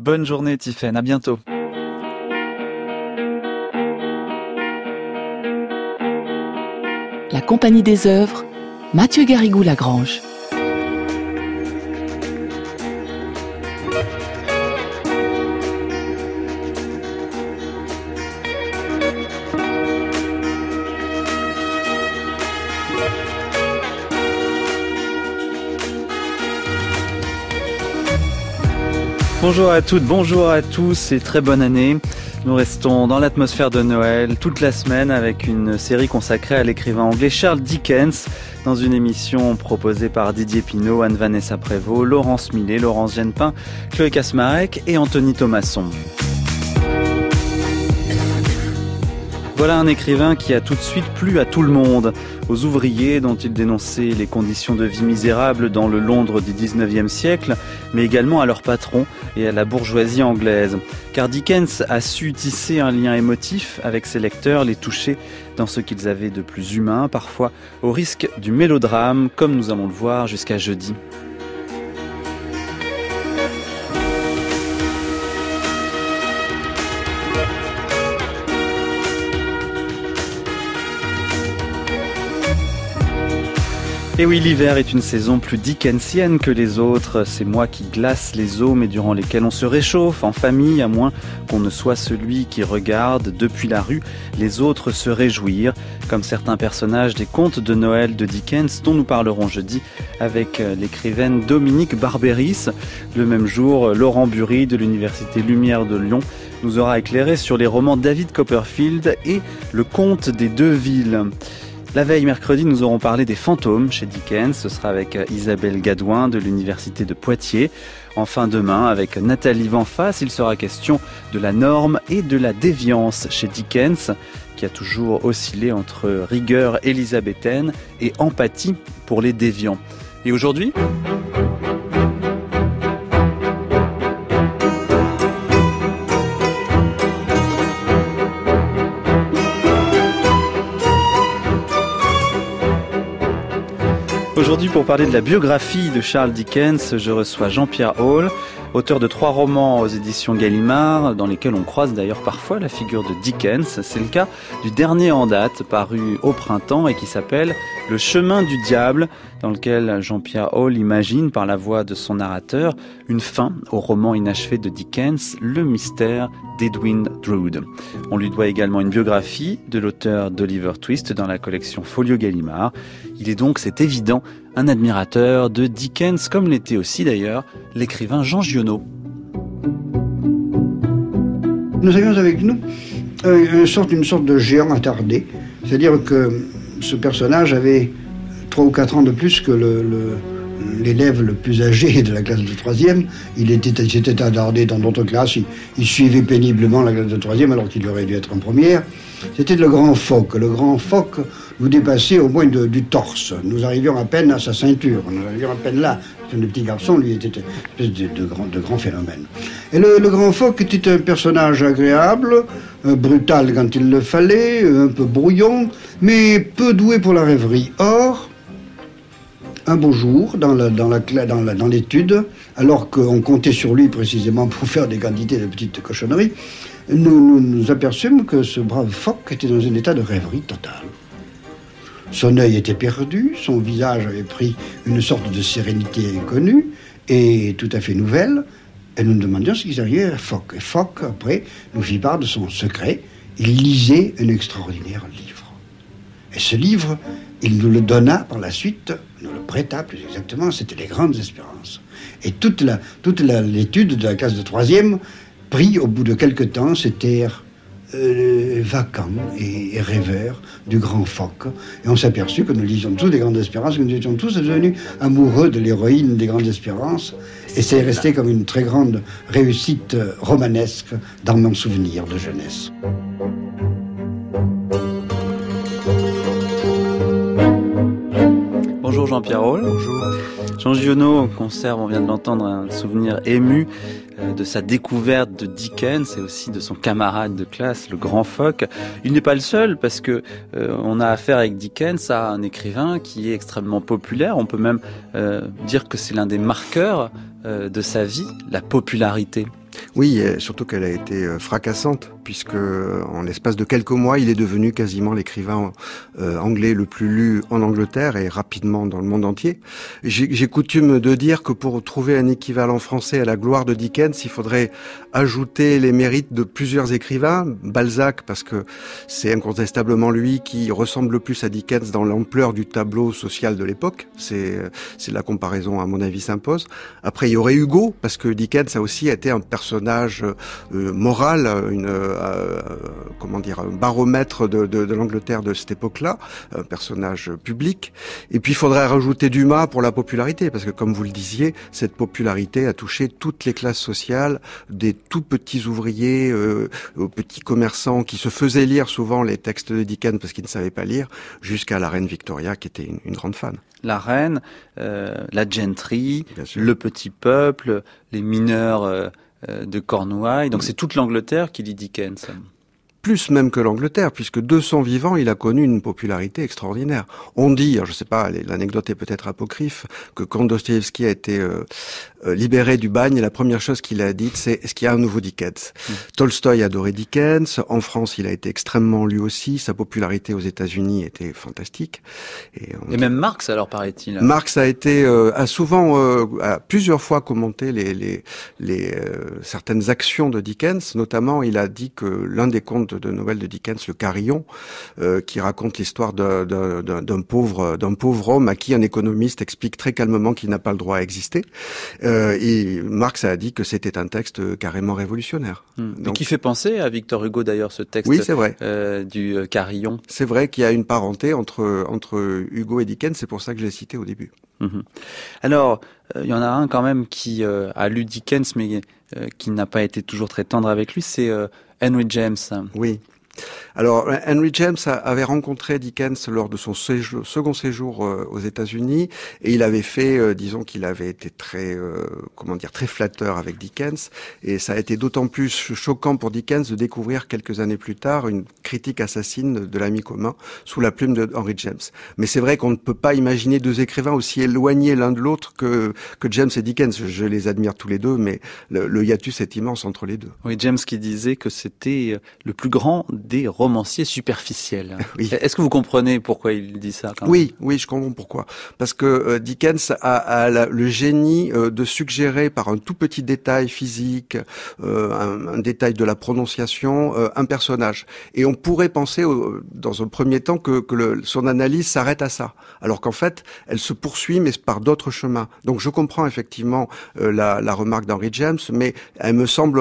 Bonne journée Tiffaine, à bientôt. La Compagnie des œuvres, Mathieu Garrigou-Lagrange. Bonjour à toutes, bonjour à tous et très bonne année. Nous restons dans l'atmosphère de Noël toute la semaine avec une série consacrée à l'écrivain anglais Charles Dickens dans une émission proposée par Didier Pinault, Anne-Vanessa Prévost, Laurence Millet, Laurence Genepin, Chloé Kasmarek et Anthony Thomasson. Voilà un écrivain qui a tout de suite plu à tout le monde, aux ouvriers dont il dénonçait les conditions de vie misérables dans le Londres du 19e siècle, mais également à leurs patrons et à la bourgeoisie anglaise. Car Dickens a su tisser un lien émotif avec ses lecteurs, les toucher dans ce qu'ils avaient de plus humain, parfois au risque du mélodrame, comme nous allons le voir jusqu'à jeudi. Et oui, l'hiver est une saison plus dickensienne que les autres. Ces mois qui glacent les eaux, mais durant lesquels on se réchauffe en famille, à moins qu'on ne soit celui qui regarde depuis la rue les autres se réjouir, comme certains personnages des contes de Noël de Dickens, dont nous parlerons jeudi avec l'écrivaine Dominique Barberis. Le même jour, Laurent Bury de l'Université Lumière de Lyon nous aura éclairé sur les romans David Copperfield et Le Conte des deux villes. La veille mercredi, nous aurons parlé des fantômes chez Dickens. Ce sera avec Isabelle Gadouin de l'Université de Poitiers. Enfin demain, avec Nathalie Vanfasse, il sera question de la norme et de la déviance chez Dickens, qui a toujours oscillé entre rigueur élisabéthaine et empathie pour les déviants. Et aujourd'hui ? Aujourd'hui, pour parler de la biographie de Charles Dickens, je reçois Jean-Pierre Hall, auteur de 3 romans aux éditions Gallimard, dans lesquels on croise d'ailleurs parfois la figure de Dickens. C'est le cas du dernier en date, paru au printemps et qui s'appelle Le chemin du diable, dans lequel Jean-Pierre Hall imagine, par la voix de son narrateur, une fin au roman inachevé de Dickens, Le mystère d'Edwin Drood. On lui doit également une biographie de l'auteur d'Oliver Twist dans la collection Folio Gallimard. Il est donc, c'est évident, un admirateur de Dickens, comme l'était aussi d'ailleurs l'écrivain Jean Giono. Nous avions avec nous une sorte de géant attardé, c'est-à-dire que ce personnage avait 3 ou 4 ans de plus que l'élève le plus âgé de la classe de 3e. Il s'était attardé dans d'autres classes, il suivait péniblement la classe de 3e alors qu'il aurait dû être en première. C'était le grand phoque. Le grand phoque nous dépassait au moins du torse. Nous arrivions à peine à sa ceinture. Nous arrivions à peine là. Le petit garçon, lui, était une espèce de grand phénomène. Et le grand phoque était un personnage agréable, brutal quand il le fallait, un peu brouillon, mais peu doué pour la rêverie. Or, un beau jour, dans l'étude, alors qu'on comptait sur lui précisément pour faire des quantités de petites cochonneries, nous aperçûmes que ce brave phoque était dans un état de rêverie totale. Son œil était perdu, son visage avait pris une sorte de sérénité inconnue et tout à fait nouvelle, et nous nous demandions ce qui arrivait à Phoque. Et Phoque, après, nous fit part de son secret. Il lisait un extraordinaire livre. Et ce livre, il nous le donna par la suite, nous le prêta plus exactement, c'était Les Grandes Espérances. Et toute l'étude de la classe de 3e prit au bout de quelque temps cet air vacant et rêveur du grand phoque. Et on s'aperçut que nous lisions tous des Grandes Espérances, que nous étions tous devenus amoureux de l'héroïne des Grandes Espérances. Et c'est resté comme une très grande réussite romanesque dans mon souvenir de jeunesse. Bonjour Jean-Pierre Hall. Bonjour. Jean Giono conserve, on vient de l'entendre, un souvenir ému de sa découverte de Dickens et aussi de son camarade de classe, le grand phoque. Il n'est pas le seul parce que on a affaire avec Dickens à un écrivain qui est extrêmement populaire. On peut même dire que c'est l'un des marqueurs de sa vie, la popularité. Oui, surtout qu'elle a été fracassante, puisque en l'espace de quelques mois, il est devenu quasiment l'écrivain anglais le plus lu en Angleterre et rapidement dans le monde entier. J'ai coutume de dire que pour trouver un équivalent français à la gloire de Dickens, il faudrait ajouter les mérites de plusieurs écrivains. Balzac, parce que c'est incontestablement lui qui ressemble le plus à Dickens dans l'ampleur du tableau social de l'époque. C'est la comparaison, à mon avis, s'impose. Après, il y aurait Hugo, parce que Dickens a aussi été un personnage moral, un baromètre de l'Angleterre de cette époque-là, un personnage public. Et puis il faudrait rajouter Dumas pour la popularité, parce que comme vous le disiez, cette popularité a touché toutes les classes sociales, des tout petits ouvriers aux petits commerçants qui se faisaient lire souvent les textes de Dickens parce qu'ils ne savaient pas lire, jusqu'à la reine Victoria qui était une grande fan. La reine, la gentry, le petit peuple, les mineurs de Cornouailles. Donc c'est toute l'Angleterre qui lit Dickens. Plus même que l'Angleterre, puisque de son vivant, il a connu une popularité extraordinaire. On dit, alors je sais pas, l'anecdote est peut-être apocryphe, que quand Dostoïevski a été libéré du bagne, la première chose qu'il a dite, c'est « est-ce qu'il y a un nouveau Dickens ?» Tolstoï adorait Dickens, en France, il a été extrêmement lu aussi, sa popularité aux États-Unis était fantastique. Et même Marx, alors, paraît-il. Marx a plusieurs fois commenté certaines actions de Dickens, notamment il a dit que l'un des contes de Noël de Dickens, Le Carillon, qui raconte l'histoire d'un pauvre homme à qui un économiste explique très calmement qu'il n'a pas le droit à exister. Et Marx a dit que c'était un texte carrément révolutionnaire. Donc, qui fait penser à Victor Hugo d'ailleurs, ce texte. Oui, c'est vrai. Du Carillon. C'est vrai qu'il y a une parenté entre Hugo et Dickens, c'est pour ça que je l'ai cité au début. Alors, il y en a un quand même qui a lu Dickens, mais qui n'a pas été toujours très tendre avec lui, c'est Henry James. Oui. Alors, Henry James avait rencontré Dickens lors de son second séjour aux États-Unis, et il avait fait, disons qu'il avait été très flatteur avec Dickens, et ça a été d'autant plus choquant pour Dickens de découvrir quelques années plus tard une critique assassine de l'ami commun sous la plume de Henry James. Mais c'est vrai qu'on ne peut pas imaginer deux écrivains aussi éloignés l'un de l'autre que James et Dickens. Je les admire tous les deux, mais le hiatus est immense entre les deux. Oui, James qui disait que c'était le plus grand des romanciers superficiels. Oui. Est-ce que vous comprenez pourquoi il dit ça quand même ? Oui, je comprends pourquoi. Parce que Dickens a le génie de suggérer par un tout petit détail physique, un détail de la prononciation, un personnage. Et on pourrait penser, dans un premier temps, que son analyse s'arrête à ça. Alors qu'en fait, elle se poursuit, mais par d'autres chemins. Donc je comprends effectivement la remarque d'Henry James, mais elle me semble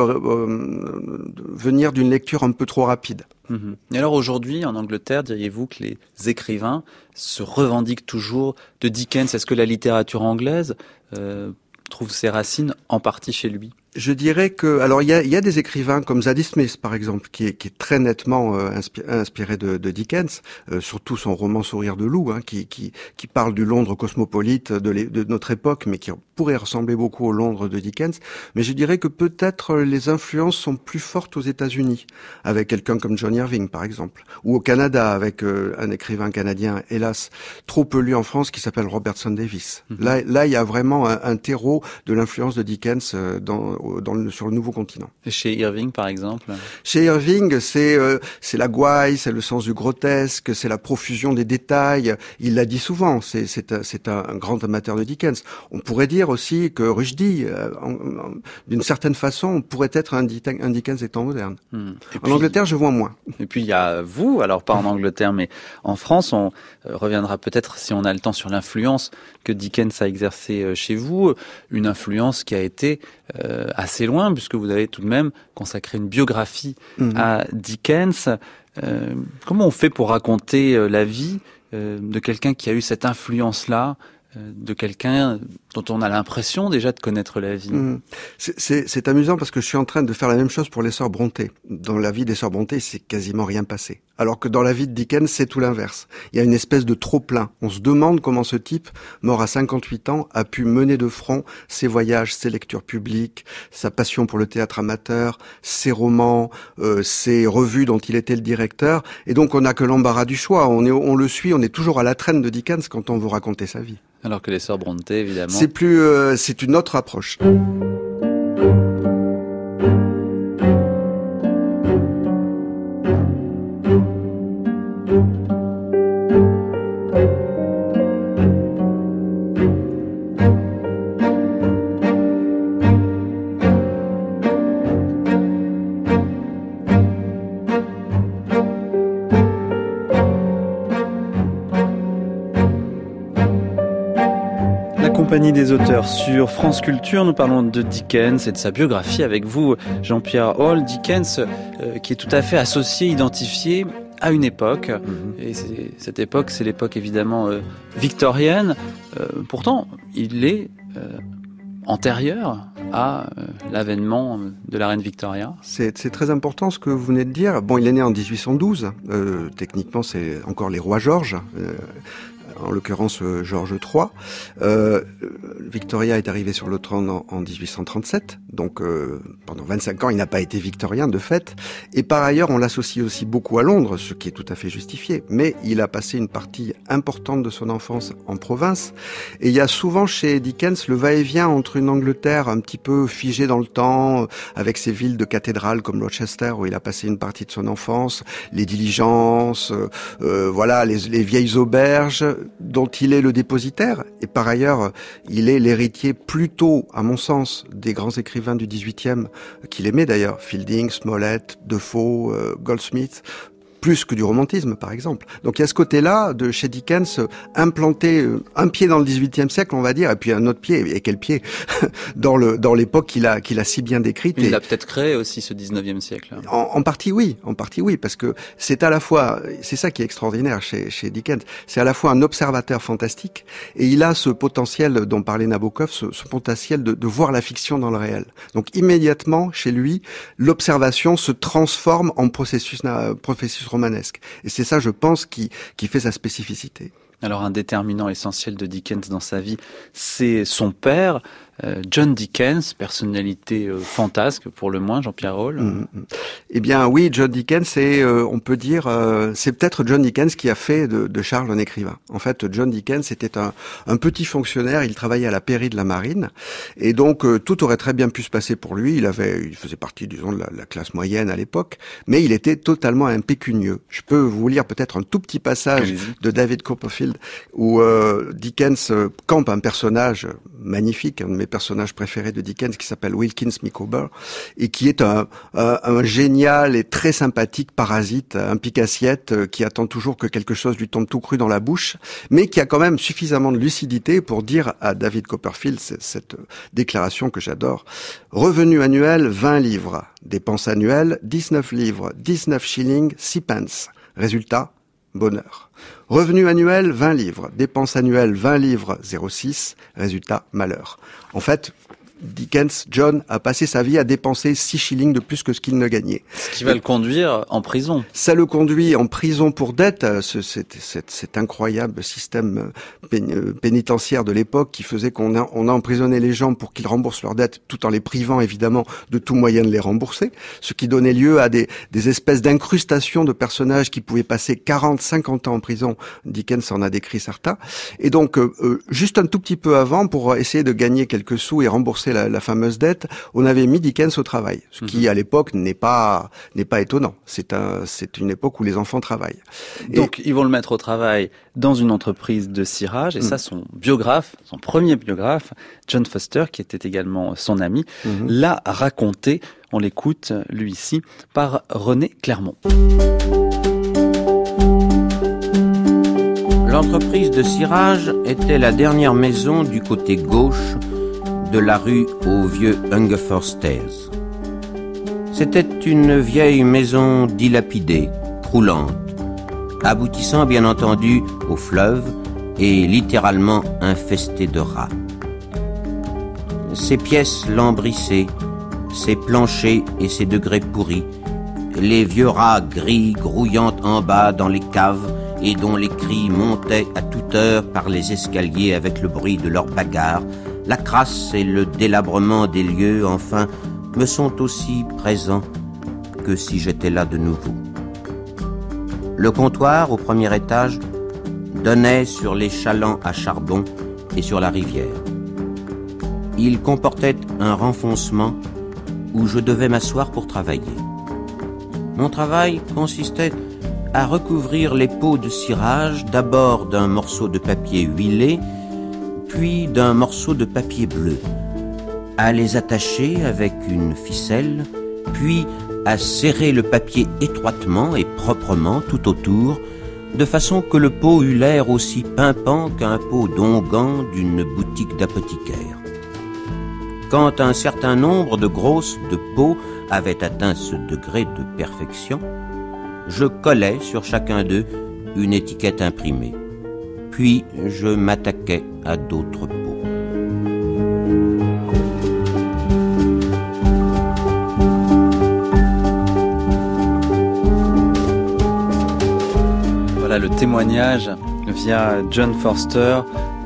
venir d'une lecture un peu trop rapide. Et alors aujourd'hui, en Angleterre, diriez-vous que les écrivains se revendiquent toujours de Dickens ? Est-ce que la littérature anglaise trouve ses racines en partie chez lui ? Je dirais que, alors il y a des écrivains comme Zadie Smith par exemple, qui est très nettement inspiré de Dickens, surtout son roman Sourire de loup, qui parle du Londres cosmopolite de notre époque, mais qui pourrait ressembler beaucoup au Londres de Dickens. Mais je dirais que peut-être les influences sont plus fortes aux États-Unis, avec quelqu'un comme John Irving par exemple, ou au Canada avec un écrivain canadien, hélas trop peu lu en France, qui s'appelle Robertson Davies. Là, il y a vraiment un terreau de l'influence de Dickens sur le nouveau continent. Et chez Irving, par exemple ? Chez Irving, c'est la gouaille, c'est le sens du grotesque, c'est la profusion des détails. Il l'a dit souvent, c'est un grand amateur de Dickens. On pourrait dire aussi que Rushdie, d'une certaine façon, on pourrait être un Dickens des temps modernes. En Angleterre, je vois moins. Et puis il y a vous, alors pas en Angleterre, mais en France, on reviendra peut-être, si on a le temps, sur l'influence que Dickens a exercée chez vous, une influence qui a été assez loin, puisque vous avez tout de même consacré une biographie à Dickens. Comment on fait pour raconter la vie de quelqu'un qui a eu cette influence-là, de quelqu'un dont on a l'impression déjà de connaître la vie. C'est amusant parce que je suis en train de faire la même chose pour les sœurs Brontë. Dans la vie des sœurs Brontë, c'est quasiment rien passé. Alors que dans la vie de Dickens, c'est tout l'inverse. Il y a une espèce de trop-plein. On se demande comment ce type, mort à 58 ans, a pu mener de front ses voyages, ses lectures publiques, sa passion pour le théâtre amateur, ses romans, ses revues dont il était le directeur. Et donc on n'a que l'embarras du choix. On le suit, on est toujours à la traîne de Dickens quand on veut raconter sa vie. Alors que les sœurs Brontë, évidemment... C'est une autre approche. Compagnie des auteurs sur France Culture, nous parlons de Dickens et de sa biographie avec vous, Jean-Pierre Hall. Dickens qui est tout à fait associé, identifié à une époque, et cette époque, c'est l'époque évidemment victorienne. Pourtant, il est antérieur à l'avènement de la reine Victoria. C'est très important ce que vous venez de dire. Bon, il est né en 1812. Techniquement, c'est encore les rois Georges. En l'occurrence Georges III. Victoria est arrivée sur le trône en 1837, donc pendant 25 ans, il n'a pas été victorien de fait. Et par ailleurs, on l'associe aussi beaucoup à Londres, ce qui est tout à fait justifié. Mais il a passé une partie importante de son enfance en province. Et il y a souvent chez Dickens le va-et-vient entre une Angleterre un petit peu figée dans le temps, avec ses villes de cathédrales comme Rochester, où il a passé une partie de son enfance, les diligences, voilà, les vieilles auberges, dont il est le dépositaire, et par ailleurs, il est l'héritier plutôt, à mon sens, des grands écrivains du XVIIIe, qu'il aimait d'ailleurs, Fielding, Smollett, Defoe, Goldsmith, plus que du romantisme, par exemple. Donc il y a ce côté-là de chez Dickens, implanté un pied dans le XVIIIe siècle, on va dire, et puis un autre pied, et quel pied, dans l'époque qu'il a si bien décrite. Il a peut-être créé aussi ce XIXe siècle. En partie oui, parce que c'est à la fois, c'est ça qui est extraordinaire chez Dickens, c'est à la fois un observateur fantastique, et il a ce potentiel dont parlait Nabokov, ce potentiel de voir la fiction dans le réel. Donc immédiatement, chez lui, l'observation se transforme en processus romanesque. Et c'est ça, je pense, qui fait sa spécificité. Alors, un déterminant essentiel de Dickens dans sa vie, c'est son père, John Dickens, personnalité fantasque pour le moins, Jean-Pierre Hall. Eh bien oui, John Dickens, on peut dire, c'est peut-être John Dickens qui a fait de Charles un écrivain. En fait, John Dickens était un petit fonctionnaire, il travaillait à la pairie de la marine, et donc tout aurait très bien pu se passer pour lui. Il faisait partie, disons, de la classe moyenne à l'époque, mais il était totalement impécunieux. Je peux vous lire peut-être un tout petit passage de David Copperfield où Dickens campe un personnage magnifique, un de mes personnages préférés de Dickens, qui s'appelle Wilkins Micawber, et qui est un génial et très sympathique parasite, un pique-assiette qui attend toujours que quelque chose lui tombe tout cru dans la bouche, mais qui a quand même suffisamment de lucidité pour dire à David Copperfield cette déclaration que j'adore. Revenu annuel, 20 livres. Dépenses annuelles, 19 livres, 19 shillings, 6 pence. Résultat, bonheur. Revenu annuel, 20 livres. Dépenses annuelles, 20 livres, 0,6. Résultat, malheur. En fait, Dickens, John, a passé sa vie à dépenser 6 shillings de plus que ce qu'il ne gagnait. Ce qui va le conduire en prison. Ça le conduit en prison pour dette, cet incroyable système pénitentiaire de l'époque qui faisait qu'on a emprisonné les gens pour qu'ils remboursent leurs dettes tout en les privant évidemment de tout moyen de les rembourser, ce qui donnait lieu à des espèces d'incrustations de personnages qui pouvaient passer 40, 50 ans en prison. Dickens en a décrit certains. Et donc, juste un tout petit peu avant, pour essayer de gagner quelques sous et rembourser la fameuse dette, on avait mis Dickens au travail, ce qui à l'époque n'est pas étonnant. C'est une époque où les enfants travaillent. Donc ils vont le mettre au travail dans une entreprise de cirage, et ça, son premier biographe, John Foster, qui était également son ami, l'a raconté. On l'écoute, lui ici, par René Clermont. L'entreprise de cirage était la dernière maison du côté gauche de la rue aux vieux Hungerford Stairs. C'était une vieille maison dilapidée, croulante, aboutissant bien entendu au fleuve et littéralement infestée de rats. Ses pièces lambrissées, ses planchers et ses degrés pourris, les vieux rats gris grouillant en bas dans les caves et dont les cris montaient à toute heure par les escaliers avec le bruit de leurs bagarres, la crasse et le délabrement des lieux, enfin, me sont aussi présents que si j'étais là de nouveau. Le comptoir, au premier étage, donnait sur les chalands à charbon et sur la rivière. Il comportait un renfoncement où je devais m'asseoir pour travailler. Mon travail consistait à recouvrir les pots de cirage d'abord d'un morceau de papier huilé, puis d'un morceau de papier bleu, à les attacher avec une ficelle, puis à serrer le papier étroitement et proprement tout autour, de façon que le pot eût l'air aussi pimpant qu'un pot d'onguent d'une boutique d'apothicaire. Quand un certain nombre de grosses de pots avaient atteint ce degré de perfection, je collais sur chacun d'eux une étiquette imprimée. Puis je m'attaquais à d'autres pots. Voilà le témoignage via John Forster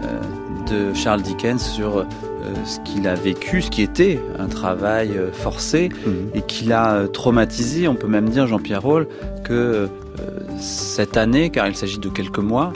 de Charles Dickens sur ce qu'il a vécu, ce qui était un travail forcé et qui l'a traumatisé. On peut même dire, Jean-Pierre Rault, que cette année, car il s'agit de quelques mois,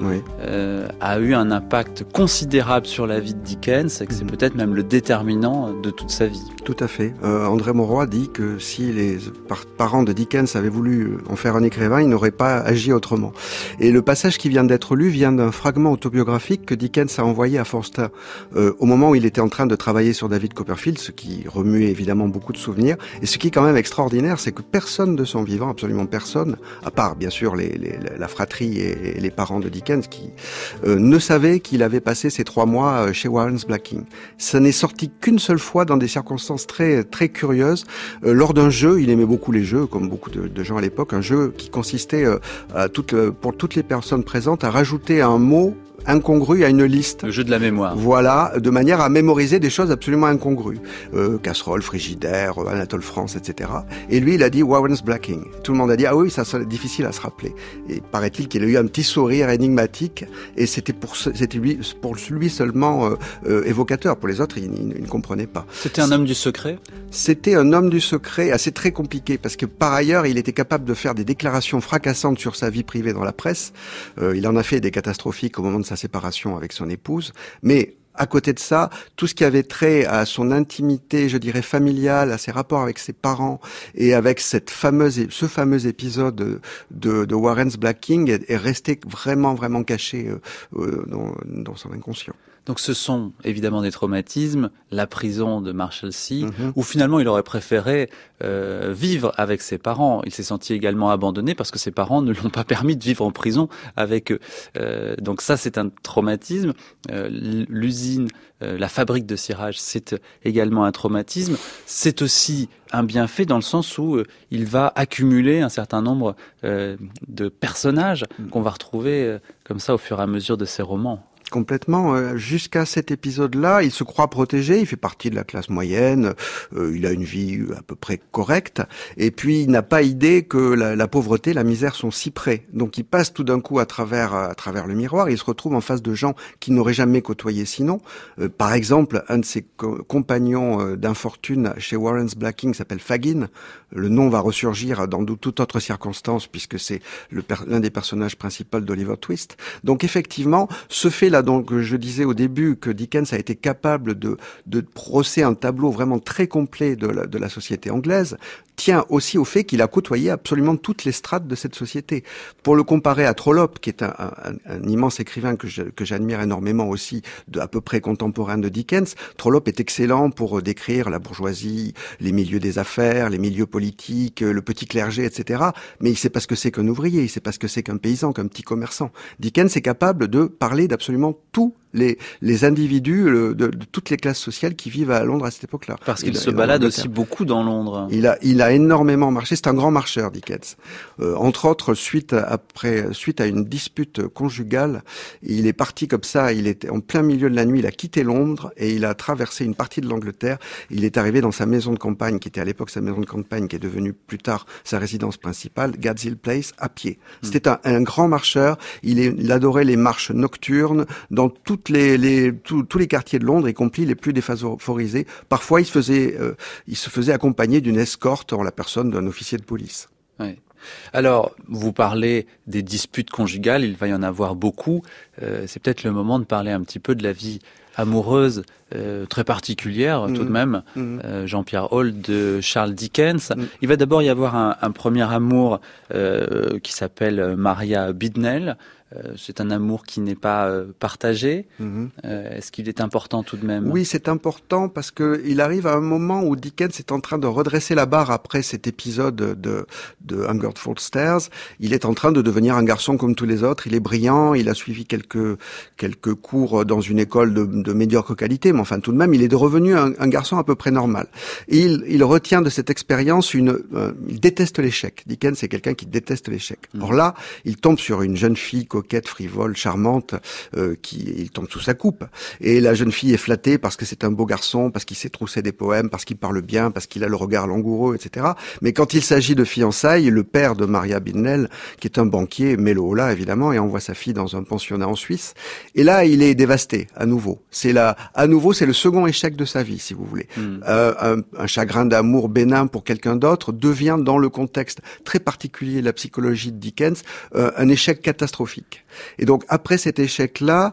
a eu un impact considérable sur la vie de Dickens et que c'est peut-être même le déterminant de toute sa vie. Tout à fait. André Mauroy dit que si les parents de Dickens avaient voulu en faire un écrivain, ils n'auraient pas agi autrement. Et le passage qui vient d'être lu vient d'un fragment autobiographique que Dickens a envoyé à Forster au moment où il était en train de travailler sur David Copperfield, ce qui remuait évidemment beaucoup de souvenirs. Et ce qui est quand même extraordinaire, c'est que personne de son vivant, absolument personne, à part bien sûr la fratrie et les parents de Dickens, qui ne savaient qu'il avait passé ces 3 mois chez Warren's Blacking. Ça n'est sorti qu'une seule fois dans des circonstances très très curieuses. Lors d'un jeu, il aimait beaucoup les jeux, comme beaucoup de gens à l'époque, un jeu qui consistait pour toutes les personnes présentes à rajouter un mot incongru à une liste. Le jeu de la mémoire. Voilà, de manière à mémoriser des choses absolument incongrues. Casserole, frigidaire, Anatole France, etc. Et lui, il a dit Warren's Blacking. Tout le monde a dit, ah oui, ça c'est difficile à se rappeler. Et paraît-il qu'il a eu un petit sourire énigmatique, et c'était pour lui seulement évocateur. Pour les autres, il ne comprenait pas. C'était un homme du secret ? C'était un homme du secret assez très compliqué, parce que par ailleurs, il était capable de faire des déclarations fracassantes sur sa vie privée dans la presse. Il en a fait des catastrophiques au moment de sa séparation avec son épouse, mais à côté de ça, tout ce qui avait trait à son intimité, je dirais familiale, à ses rapports avec ses parents et avec ce fameux épisode de Warren's Blacking est resté vraiment caché dans son inconscient. Donc ce sont évidemment des traumatismes, la prison de Marshalsea, où finalement il aurait préféré vivre avec ses parents. Il s'est senti également abandonné parce que ses parents ne l'ont pas permis de vivre en prison avec eux. Donc ça c'est un traumatisme. L'usine, la fabrique de cirage, c'est également un traumatisme. C'est aussi un bienfait dans le sens où il va accumuler un certain nombre de personnages qu'on va retrouver comme ça au fur et à mesure de ses romans. Complètement. Jusqu'à cet épisode-là, il se croit protégé, il fait partie de la classe moyenne, il a une vie à peu près correcte, et puis il n'a pas idée que la pauvreté, la misère sont si près. Donc il passe tout d'un coup à travers le miroir, il se retrouve en face de gens qu'il n'aurait jamais côtoyés sinon. Par exemple, un de ses compagnons d'infortune chez Warren's Blacking s'appelle Fagin. Le nom va ressurgir dans toute autre circonstance, puisque c'est l'un des personnages principaux d'Oliver Twist. Donc effectivement, ce fait-là, donc je disais au début que Dickens a été capable de brosser un tableau vraiment très complet de la société anglaise, tient aussi au fait qu'il a côtoyé absolument toutes les strates de cette société. Pour le comparer à Trollope, qui est un immense écrivain que j'admire énormément aussi, à peu près contemporain de Dickens, Trollope est excellent pour décrire la bourgeoisie, les milieux des affaires, les milieux politiques, le petit clergé, etc. Mais il sait pas ce que c'est qu'un ouvrier, il sait pas ce que c'est qu'un paysan, qu'un petit commerçant. Dickens est capable de parler d'absolument tous les individus de toutes les classes sociales qui vivent à Londres à cette époque-là. Parce qu'il se balade aussi beaucoup dans Londres. Il a énormément marché. C'est un grand marcheur, Dickens. Entre autres, suite à une dispute conjugale, il est parti comme ça. Il était en plein milieu de la nuit. Il a quitté Londres et il a traversé une partie de l'Angleterre. Il est arrivé dans sa maison de campagne, qui était à l'époque sa maison de campagne, qui est devenue plus tard sa résidence principale, Gads Hill Place, à pied. C'était un grand marcheur. Il adorait les marches nocturnes dans tous les quartiers de Londres, y compris les plus défavorisés. Parfois, il se faisait accompagner d'une escorte en la personne d'un officier de police. Oui. Alors, vous parlez des disputes conjugales, il va y en avoir beaucoup. C'est peut-être le moment de parler un petit peu de la vie amoureuse très particulière tout de même, Jean-Pierre Hall de Charles Dickens. Il va d'abord y avoir un premier amour qui s'appelle Maria Bidnell. C'est un amour qui n'est pas partagé. Est-ce qu'il est important tout de même? Oui, c'est important parce que il arrive à un moment où Dickens est en train de redresser la barre après cet épisode de Hungerford Stairs. Il est en train de devenir un garçon comme tous les autres. Il est brillant. Il a suivi quelques cours dans une école de médiocre qualité, mais enfin tout de même, il est revenu un garçon à peu près normal. Et il retient de cette expérience il déteste l'échec. Dickens, c'est quelqu'un qui déteste l'échec. Or là, il tombe sur une jeune fille coquette, frivole, charmante, il tombe sous sa coupe. Et la jeune fille est flattée parce que c'est un beau garçon, parce qu'il sait trousser des poèmes, parce qu'il parle bien, parce qu'il a le regard langoureux, etc. Mais quand il s'agit de fiançailles, le père de Maria Bidnell, qui est un banquier, met le holà évidemment, et envoie sa fille dans un pensionnat en Suisse. Et là, il est dévasté, à nouveau. C'est le second échec de sa vie, si vous voulez. Un chagrin d'amour bénin pour quelqu'un d'autre devient, dans le contexte très particulier de la psychologie de Dickens, un échec catastrophique. Et donc après cet échec-là,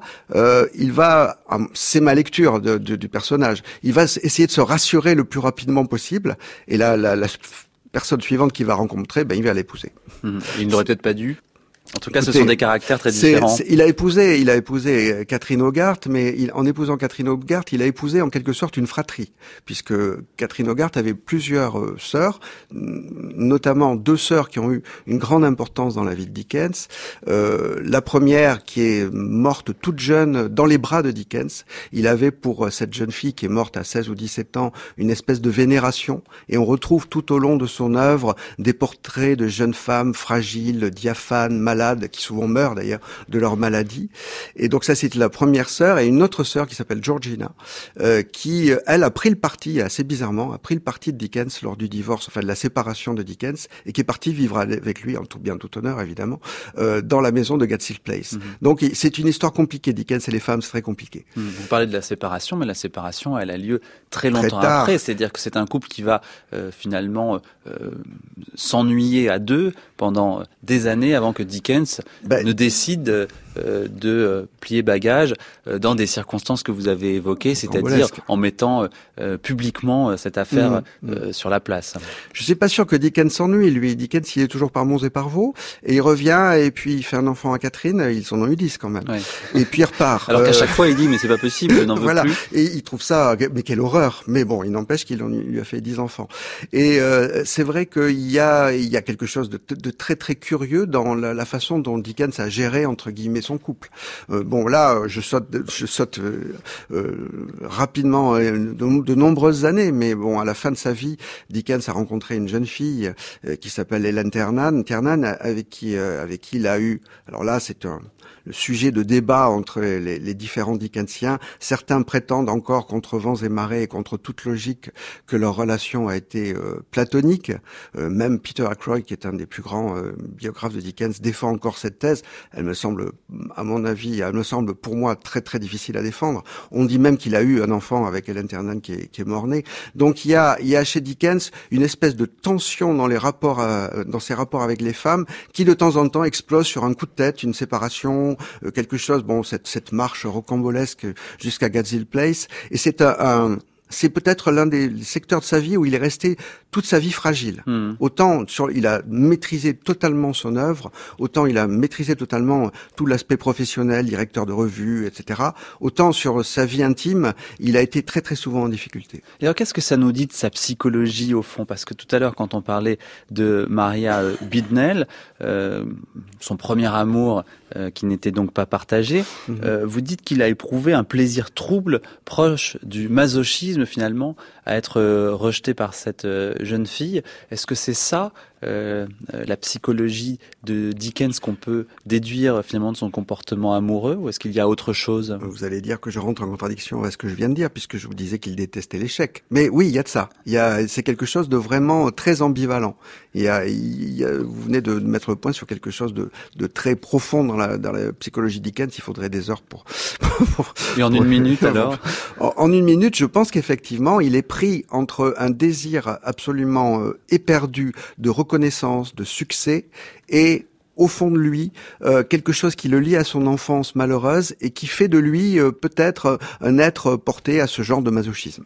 c'est ma lecture du personnage, il va essayer de se rassurer le plus rapidement possible. Et là, la personne suivante qu'il va rencontrer, il va l'épouser. Il n'aurait peut-être pas dû. En tout cas, ce sont des caractères très différents. Il a épousé Catherine Hogarth, mais en épousant Catherine Hogarth, il a épousé en quelque sorte une fratrie, puisque Catherine Hogarth avait plusieurs sœurs, notamment 2 sœurs qui ont eu une grande importance dans la vie de Dickens. La première qui est morte toute jeune dans les bras de Dickens. Il avait pour cette jeune fille qui est morte à 16 ou 17 ans une espèce de vénération, et on retrouve tout au long de son œuvre des portraits de jeunes femmes fragiles, diaphanes, malades, qui souvent meurent d'ailleurs de leur maladie. Et donc ça, c'était la première sœur, et une autre sœur qui s'appelle Georgina, qui, elle, a pris le parti de Dickens lors du divorce, enfin de la séparation de Dickens, et qui est partie vivre avec lui, en tout bien tout honneur évidemment, dans la maison de Gadshill Place. Donc c'est une histoire compliquée. Dickens et les femmes, c'est très compliqué. Vous parlez de la séparation, mais la séparation, elle a lieu très longtemps après. C'est-à-dire que c'est un couple qui va finalement s'ennuyer à deux pendant des années avant que Dickens ne décide de plier bagage dans des circonstances que vous avez évoquées, c'est-à-dire en mettant publiquement cette affaire sur la place. Je suis pas sûr que Dickens s'ennuie, lui. Dickens, il est toujours par Mons et par Vaux, et il revient, et puis il fait un enfant à Catherine, ils en ont eu 10 quand même. Ouais. Et puis il repart. Alors qu'à chaque fois, il dit, mais c'est pas possible, je n'en veux plus. Et il trouve ça, mais quelle horreur. Mais bon, il n'empêche qu'il lui a fait 10 enfants. Et c'est vrai qu'il y a quelque chose de très très curieux dans la façon dont Dickens a géré, entre guillemets, son couple. Bon, là, je saute rapidement de nombreuses années, mais bon, à la fin de sa vie, Dickens a rencontré une jeune fille qui s'appelle Helen Ternan, avec qui il a eu. Alors là, c'est le sujet de débat entre les différents Dickensiens. Certains prétendent encore, contre vents et marées et contre toute logique, que leur relation a été platonique. Même Peter Ackroyd, qui est un des plus grands biographes de Dickens, défend encore cette thèse. Elle me semble pour moi très très difficile à défendre. On dit même qu'il a eu un enfant avec Helen Ternan qui est mort-né. Donc il y a chez Dickens une espèce de tension dans dans ses rapports avec les femmes, qui de temps en temps explose sur un coup de tête, une séparation, quelque chose, cette marche rocambolesque jusqu'à Gadshill Place. Et c'est peut-être l'un des secteurs de sa vie où il est resté toute sa vie fragile. Autant il a maîtrisé totalement son œuvre, autant il a maîtrisé totalement tout l'aspect professionnel, directeur de revue, etc. Autant sur sa vie intime, il a été très très souvent en difficulté. Et alors qu'est-ce que ça nous dit de sa psychologie au fond? Parce que tout à l'heure, quand on parlait de Maria Bidnell, son premier amour qui n'était donc pas partagé, vous dites qu'il a éprouvé un plaisir trouble proche du masochisme finalement à être rejeté par cette jeune fille. Est-ce que c'est ça la psychologie de Dickens qu'on peut déduire finalement de son comportement amoureux, ou est-ce qu'il y a autre chose? Vous allez dire que je rentre en contradiction avec ce que je viens de dire, puisque je vous disais qu'il détestait l'échec. Mais oui, il y a de ça. C'est quelque chose de vraiment très ambivalent. Vous venez de mettre le point sur quelque chose de très profond dans la psychologie de Dickens. Il faudrait des heures pour Et en une minute alors? En une minute, je pense qu'effectivement, il est pris entre un désir absolument éperdu de reconnaissance, de succès, et au fond de lui quelque chose qui le lie à son enfance malheureuse et qui fait de lui peut-être un être porté à ce genre de masochisme.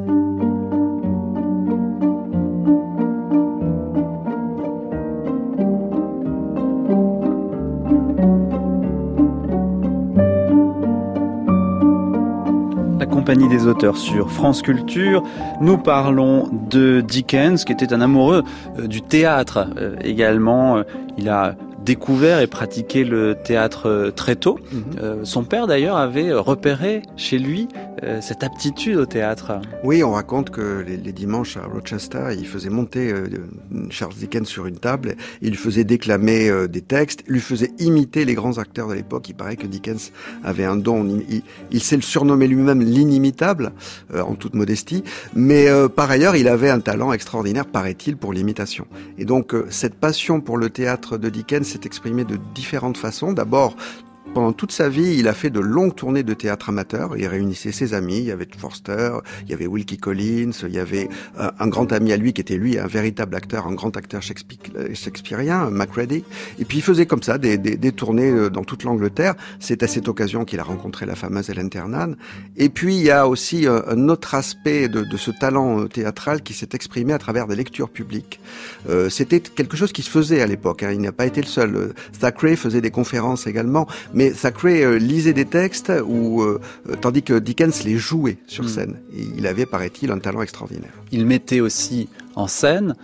Compagnie des auteurs sur France Culture. Nous parlons de Dickens, qui était un amoureux du théâtre également. Il a découvert et pratiqué le théâtre très tôt. Son père d'ailleurs avait repéré chez lui cette aptitude au théâtre. Oui, on raconte que les dimanches à Rochester, il faisait monter Charles Dickens sur une table, il lui faisait déclamer des textes, il lui faisait imiter les grands acteurs de l'époque. Il paraît que Dickens avait un don, il s'est surnommé lui-même l'inimitable, en toute modestie, mais par ailleurs, il avait un talent extraordinaire, paraît-il, pour l'imitation. Et donc, cette passion pour le théâtre de Dickens s'est exprimée de différentes façons. D'abord, pendant toute sa vie, il a fait de longues tournées de théâtre amateur. Il réunissait ses amis. Il y avait Forster, il y avait Wilkie Collins, il y avait un grand ami à lui qui était lui un véritable acteur, un grand acteur shakespearien, Macready. Et puis il faisait comme ça des tournées dans toute l'Angleterre. C'est à cette occasion qu'il a rencontré la fameuse Ellen Ternan. Et puis il y a aussi un autre aspect de ce talent théâtral qui s'est exprimé à travers des lectures publiques. C'était quelque chose qui se faisait à l'époque. Il n'a pas été le seul. Thackeray faisait des conférences également, mais Thackeray lisait des textes tandis que Dickens les jouait sur scène. Et il avait, paraît-il, un talent extraordinaire. Il mettait aussi en scène.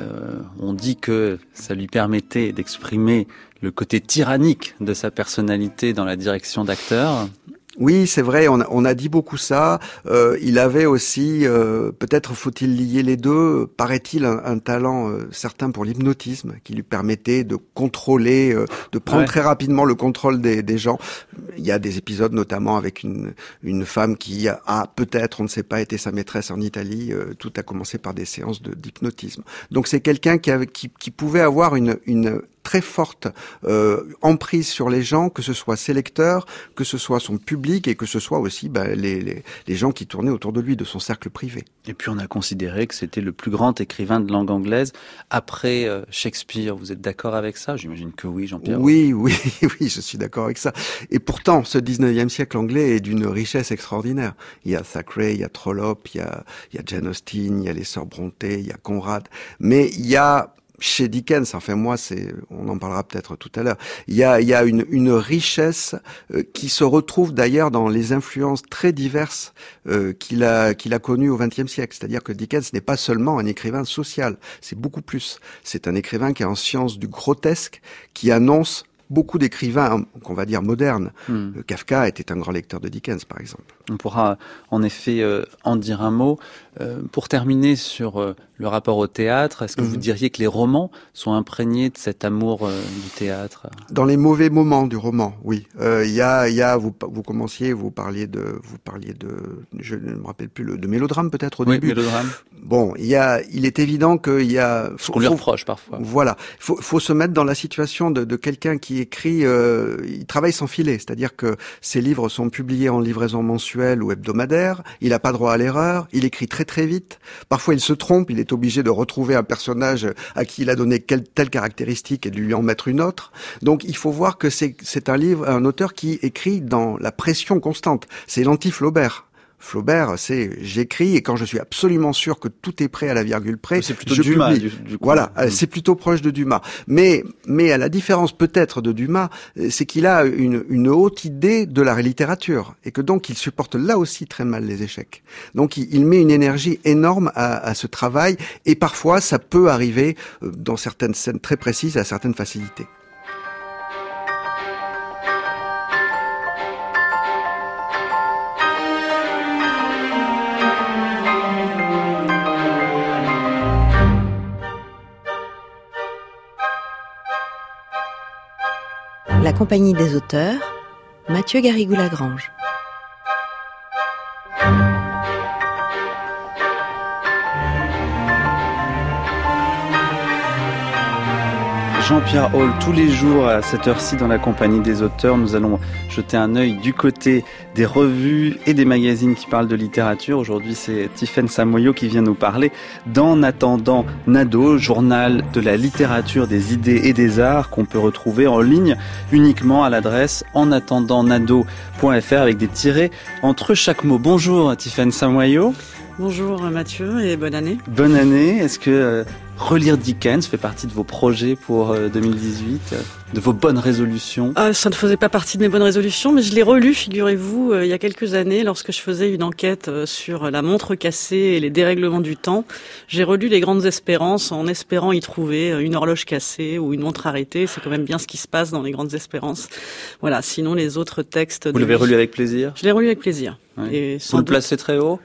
On dit que ça lui permettait d'exprimer le côté tyrannique de sa personnalité dans la direction d'acteur. Oui, c'est vrai, on a dit beaucoup ça. Il avait aussi, peut-être faut-il lier les deux, paraît-il un talent certain pour l'hypnotisme qui lui permettait de contrôler, de prendre très rapidement le contrôle des gens. Il y a des épisodes notamment avec une femme qui a peut-être, on ne sait pas, été sa maîtresse en Italie. Tout a commencé par des séances d'hypnotisme. Donc c'est quelqu'un qui pouvait avoir une très forte emprise sur les gens, que ce soit ses lecteurs, que ce soit son public et que ce soit aussi les gens qui tournaient autour de lui, de son cercle privé. Et puis on a considéré que c'était le plus grand écrivain de langue anglaise après Shakespeare. Vous êtes d'accord avec ça? J'imagine que oui, Jean-Pierre. Oui, je suis d'accord avec ça. Et pourtant, ce 19e siècle anglais est d'une richesse extraordinaire. Il y a Thackeray, il y a Trollope, il y a Jane Austen, il y a les sœurs Brontë, il y a Conrad. Mais il y a chez Dickens, enfin moi, on en parlera peut-être tout à l'heure, il y a une richesse qui se retrouve d'ailleurs dans les influences très diverses qu'il a connues au XXe siècle. C'est-à-dire que Dickens n'est pas seulement un écrivain social, c'est beaucoup plus. C'est un écrivain qui a en science du grotesque, qui annonce beaucoup d'écrivains, qu'on va dire modernes. Kafka était un grand lecteur de Dickens, par exemple. On pourra en effet en dire un mot. Pour terminer sur le rapport au théâtre, est-ce que vous diriez que les romans sont imprégnés de cet amour du théâtre? Dans les mauvais moments du roman, oui. Vous parliez de, je ne me rappelle plus, de mélodrame peut-être au début. Oui, mélodrame. Bon, il est évident qu'il y a... Ce qu'on lui reproche parfois. Voilà. Faut se mettre dans la situation de quelqu'un qui écrit, il travaille sans filet. C'est-à-dire que ses livres sont publiés en livraison mensuelle ou hebdomadaire. Il n'a pas droit à l'erreur. Il écrit très très vite. Parfois il se trompe. Il est obligé de retrouver un personnage à qui il a donné telle caractéristique et de lui en mettre une autre. Donc il faut voir que c'est un auteur qui écrit dans la pression constante. C'est l'anti-Flaubert. Flaubert, c'est j'écris et quand je suis absolument sûr que tout est prêt à la virgule près, c'est plutôt Dumas. Du coup. Voilà, c'est plutôt proche de Dumas. Mais à la différence peut-être de Dumas, c'est qu'il a une haute idée de la littérature et que donc il supporte là aussi très mal les échecs. Donc il met une énergie énorme à ce travail et parfois ça peut arriver dans certaines scènes très précises à certaines facilités. La Compagnie des auteurs, Mathieu Garrigou-Lagrange. Jean-Pierre Hall, tous les jours à cette heure-ci dans la compagnie des auteurs. Nous allons jeter un œil du côté des revues et des magazines qui parlent de littérature. Aujourd'hui, c'est Tiffaine Samoyo qui vient nous parler d'En attendant Nado, journal de la littérature, des idées et des arts qu'on peut retrouver en ligne uniquement à l'adresse enattendantnado.fr avec des tirets entre chaque mot. Bonjour Tiffaine Samoyo. Bonjour Mathieu et bonne année. Bonne année. Est-ce que relire Dickens fait partie de vos projets pour 2018, de vos bonnes résolutions? Ça ne faisait pas partie de mes bonnes résolutions, mais je l'ai relu, figurez-vous, il y a quelques années, lorsque je faisais une enquête sur la montre cassée et les dérèglements du temps. J'ai relu Les Grandes Espérances en espérant y trouver une horloge cassée ou une montre arrêtée. C'est quand même bien ce qui se passe dans Les Grandes Espérances. Voilà, sinon les autres textes... Vous l'avez relu avec plaisir? Je l'ai relu avec plaisir. Oui. Et vous le placez très haut?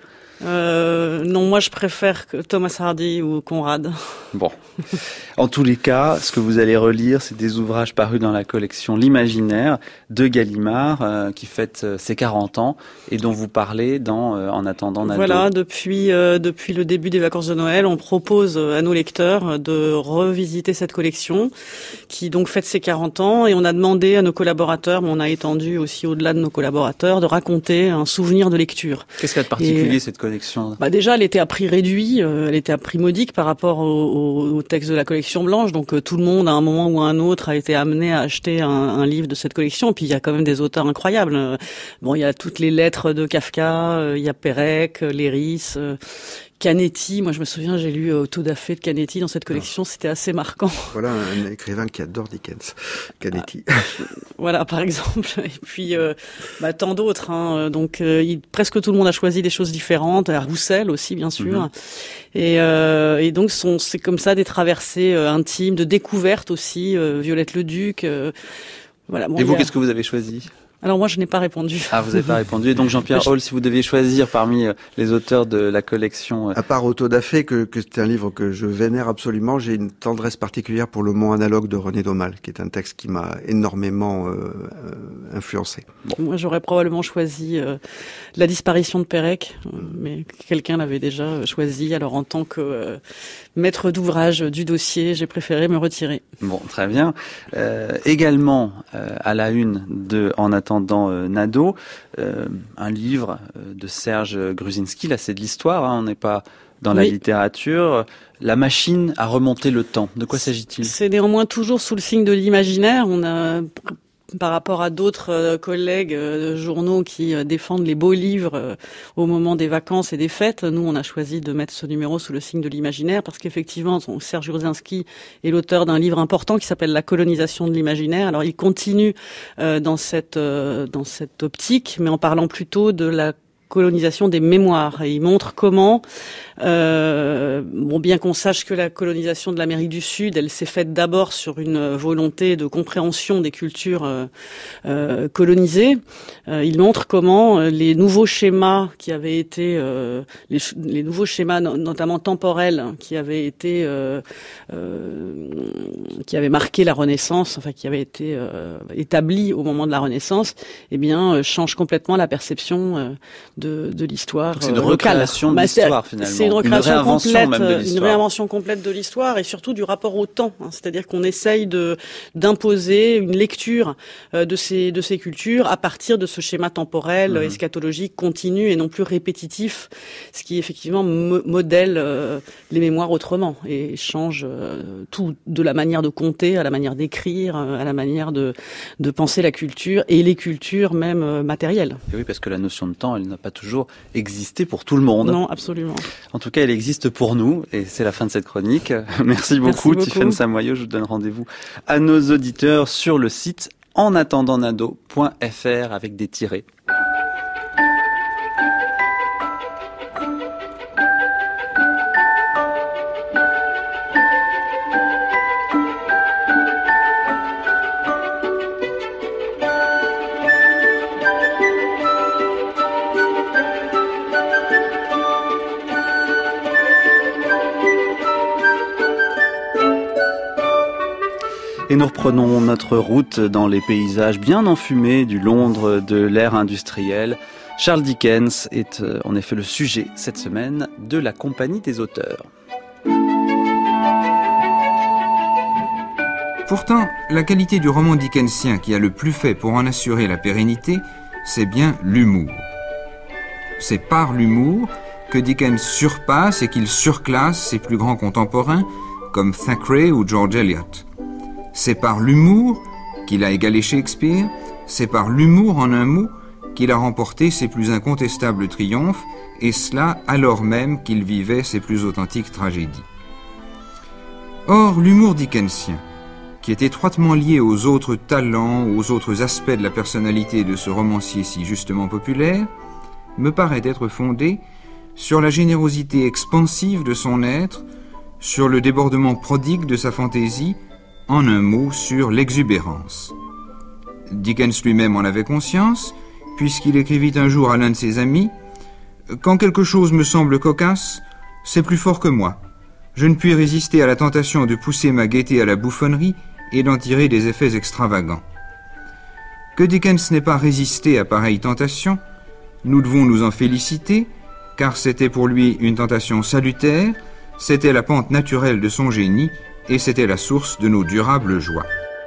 Non, moi je préfère que Thomas Hardy ou Conrad. Bon. En tous les cas, ce que vous allez relire, c'est des ouvrages parus dans la collection L'Imaginaire de Gallimard, qui fête ses 40 ans et dont vous parlez dans En attendant Nado. Voilà, depuis le début des vacances de Noël, on propose à nos lecteurs de revisiter cette collection qui donc fête ses 40 ans et on a demandé à nos collaborateurs, mais on a étendu aussi au-delà de nos collaborateurs, de raconter un souvenir de lecture. Qu'est-ce qu'il y a de particulier cette collection? Déjà, elle était à prix réduit, elle était à prix modique par rapport au texte de la collection blanche. Donc tout le monde, à un moment ou à un autre, a été amené à acheter un livre de cette collection. Et puis il y a quand même des auteurs incroyables. Bon, il y a toutes les lettres de Kafka, il y a Pérec, Léris, Canetti. Moi, je me souviens, j'ai lu Auto da Fé de Canetti dans cette collection. C'était assez marquant. Voilà un écrivain qui adore Dickens, Canetti. Voilà, par exemple. Et puis, tant d'autres. Hein. Donc, presque tout le monde a choisi des choses différentes. Roussel aussi, bien sûr. Mm-hmm. Et donc, c'est comme ça des traversées intimes, de découvertes aussi. Violette Leduc. Voilà. Bon, et vous, qu'est-ce que vous avez choisi? Alors moi, je n'ai pas répondu. Ah, vous n'avez pas répondu. Et donc Jean-Pierre Hall, si vous deviez choisir parmi les auteurs de la collection... À part Auto da Fé, que c'est un livre que je vénère absolument, j'ai une tendresse particulière pour Le Mont analogue de René Daumal, qui est un texte qui m'a énormément influencé. Bon. Moi, j'aurais probablement choisi La disparition de Pérec, mais quelqu'un l'avait déjà choisi. Alors en tant que maître d'ouvrage du dossier, j'ai préféré me retirer. Bon, très bien. Également, à la une de En attendant Nado, un livre de Serge Gruzinski. Là, c'est de l'histoire, hein, on n'est pas dans la littérature. La machine à remonter le temps. De quoi s'agit-il? C'est néanmoins toujours sous le signe de l'imaginaire. On a... Par rapport à d'autres collègues de journaux qui défendent les beaux livres au moment des vacances et des fêtes, nous on a choisi de mettre ce numéro sous le signe de l'imaginaire parce qu'effectivement Serge Gruzinski est l'auteur d'un livre important qui s'appelle La colonisation de l'imaginaire. Alors il continue dans cette optique, mais en parlant plutôt de la colonisation des mémoires. Et il montre comment, bien qu'on sache que la colonisation de l'Amérique du Sud, elle s'est faite d'abord sur une volonté de compréhension des cultures colonisées, il montre comment les nouveaux schémas qui avaient été, les nouveaux schémas notamment temporels qui avaient été, qui avaient marqué la Renaissance, enfin qui avaient été établis au moment de la Renaissance, changent complètement la perception de l'histoire. C'est une recréation de l'histoire finalement. C'est une réinvention complète de l'histoire et surtout du rapport au temps. Hein. C'est-à-dire qu'on essaye d'imposer une lecture de ces cultures à partir de ce schéma temporel, eschatologique, continu et non plus répétitif, ce qui effectivement modèle les mémoires autrement et change tout, de la manière de compter à la manière d'écrire, à la manière de penser la culture et les cultures même matérielles. Et oui, parce que la notion de temps, elle n'a pas toujours existé pour tout le monde. Non, absolument. En tout cas, elle existe pour nous et c'est la fin de cette chronique. Merci beaucoup, Tiffaine Samoyo. Je vous donne rendez-vous à nos auditeurs sur le site enattendantnado.fr avec des tirets. Et nous reprenons notre route dans les paysages bien enfumés du Londres de l'ère industrielle. Charles Dickens est en effet le sujet cette semaine de la compagnie des auteurs. Pourtant, la qualité du roman dickensien qui a le plus fait pour en assurer la pérennité, c'est bien l'humour. C'est par l'humour que Dickens surpasse et qu'il surclasse ses plus grands contemporains, comme Thackeray ou George Eliot. C'est par l'humour qu'il a égalé Shakespeare, c'est par l'humour en un mot qu'il a remporté ses plus incontestables triomphes, et cela alors même qu'il vivait ses plus authentiques tragédies. Or, l'humour dickensien, qui est étroitement lié aux autres talents, aux autres aspects de la personnalité de ce romancier si justement populaire, me paraît être fondé sur la générosité expansive de son être, sur le débordement prodigue de sa fantaisie, en un mot, sur l'exubérance. Dickens lui-même en avait conscience, puisqu'il écrivit un jour à l'un de ses amis « Quand quelque chose me semble cocasse, c'est plus fort que moi. Je ne puis résister à la tentation de pousser ma gaieté à la bouffonnerie et d'en tirer des effets extravagants. » Que Dickens n'ait pas résisté à pareille tentation, nous devons nous en féliciter, car c'était pour lui une tentation salutaire, c'était la pente naturelle de son génie, et c'était la source de nos durables joies.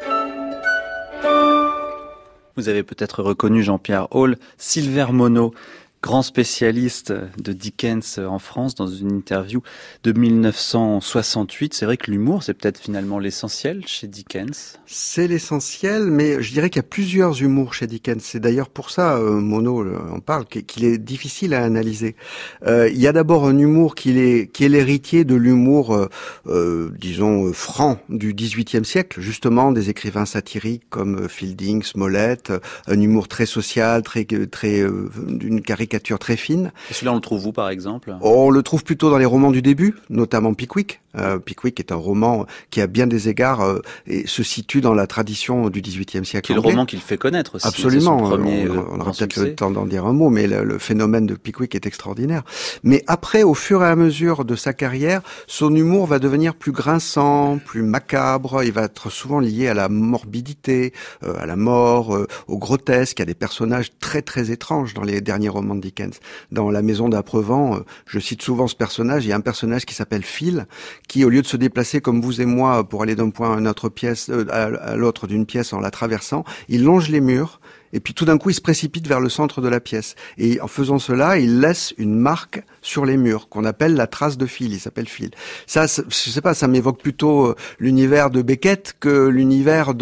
Vous avez peut-être reconnu Jean-Pierre Hall, Silver Mono, grand spécialiste de Dickens en France, dans une interview de 1968. C'est vrai que l'humour, c'est peut-être finalement l'essentiel chez Dickens. C'est l'essentiel, mais je dirais qu'il y a plusieurs humours chez Dickens. C'est d'ailleurs pour ça, Mono en parle, qu'il est difficile à analyser. Il y a d'abord un humour qui est l'héritier de l'humour, disons, franc du XVIIIe siècle, justement, des écrivains satiriques comme Fielding, Smollett, un humour très social, très d'une caricature très fine. Et celui-là, on le trouve où, par exemple ? On le trouve plutôt dans les romans du début, notamment Pickwick. Pickwick est un roman qui, à bien des égards, et se situe dans la tradition du XVIIIe siècle. Qui est le roman qu'il fait connaître aussi. Absolument. C'est son premier, on aura peut-être le temps d'en dire un mot, mais le phénomène de Pickwick est extraordinaire. Mais après, au fur et à mesure de sa carrière, son humour va devenir plus grinçant, plus macabre. Il va être souvent lié à la morbidité, à la mort, au grotesque. Il y a des personnages très très étranges dans les derniers romans de Dickens. Dans La Maison d'Aprevent, je cite souvent ce personnage. Il y a un personnage qui s'appelle Phil, qui, au lieu de se déplacer comme vous et moi pour aller d'un point à une autre pièce, à l'autre d'une pièce en la traversant, il longe les murs. Et puis tout d'un coup, il se précipite vers le centre de la pièce. Et en faisant cela, il laisse une marque sur les murs qu'on appelle la trace de Phil. Il s'appelle Phil. Ça, je sais pas, ça m'évoque plutôt l'univers de Beckett que l'univers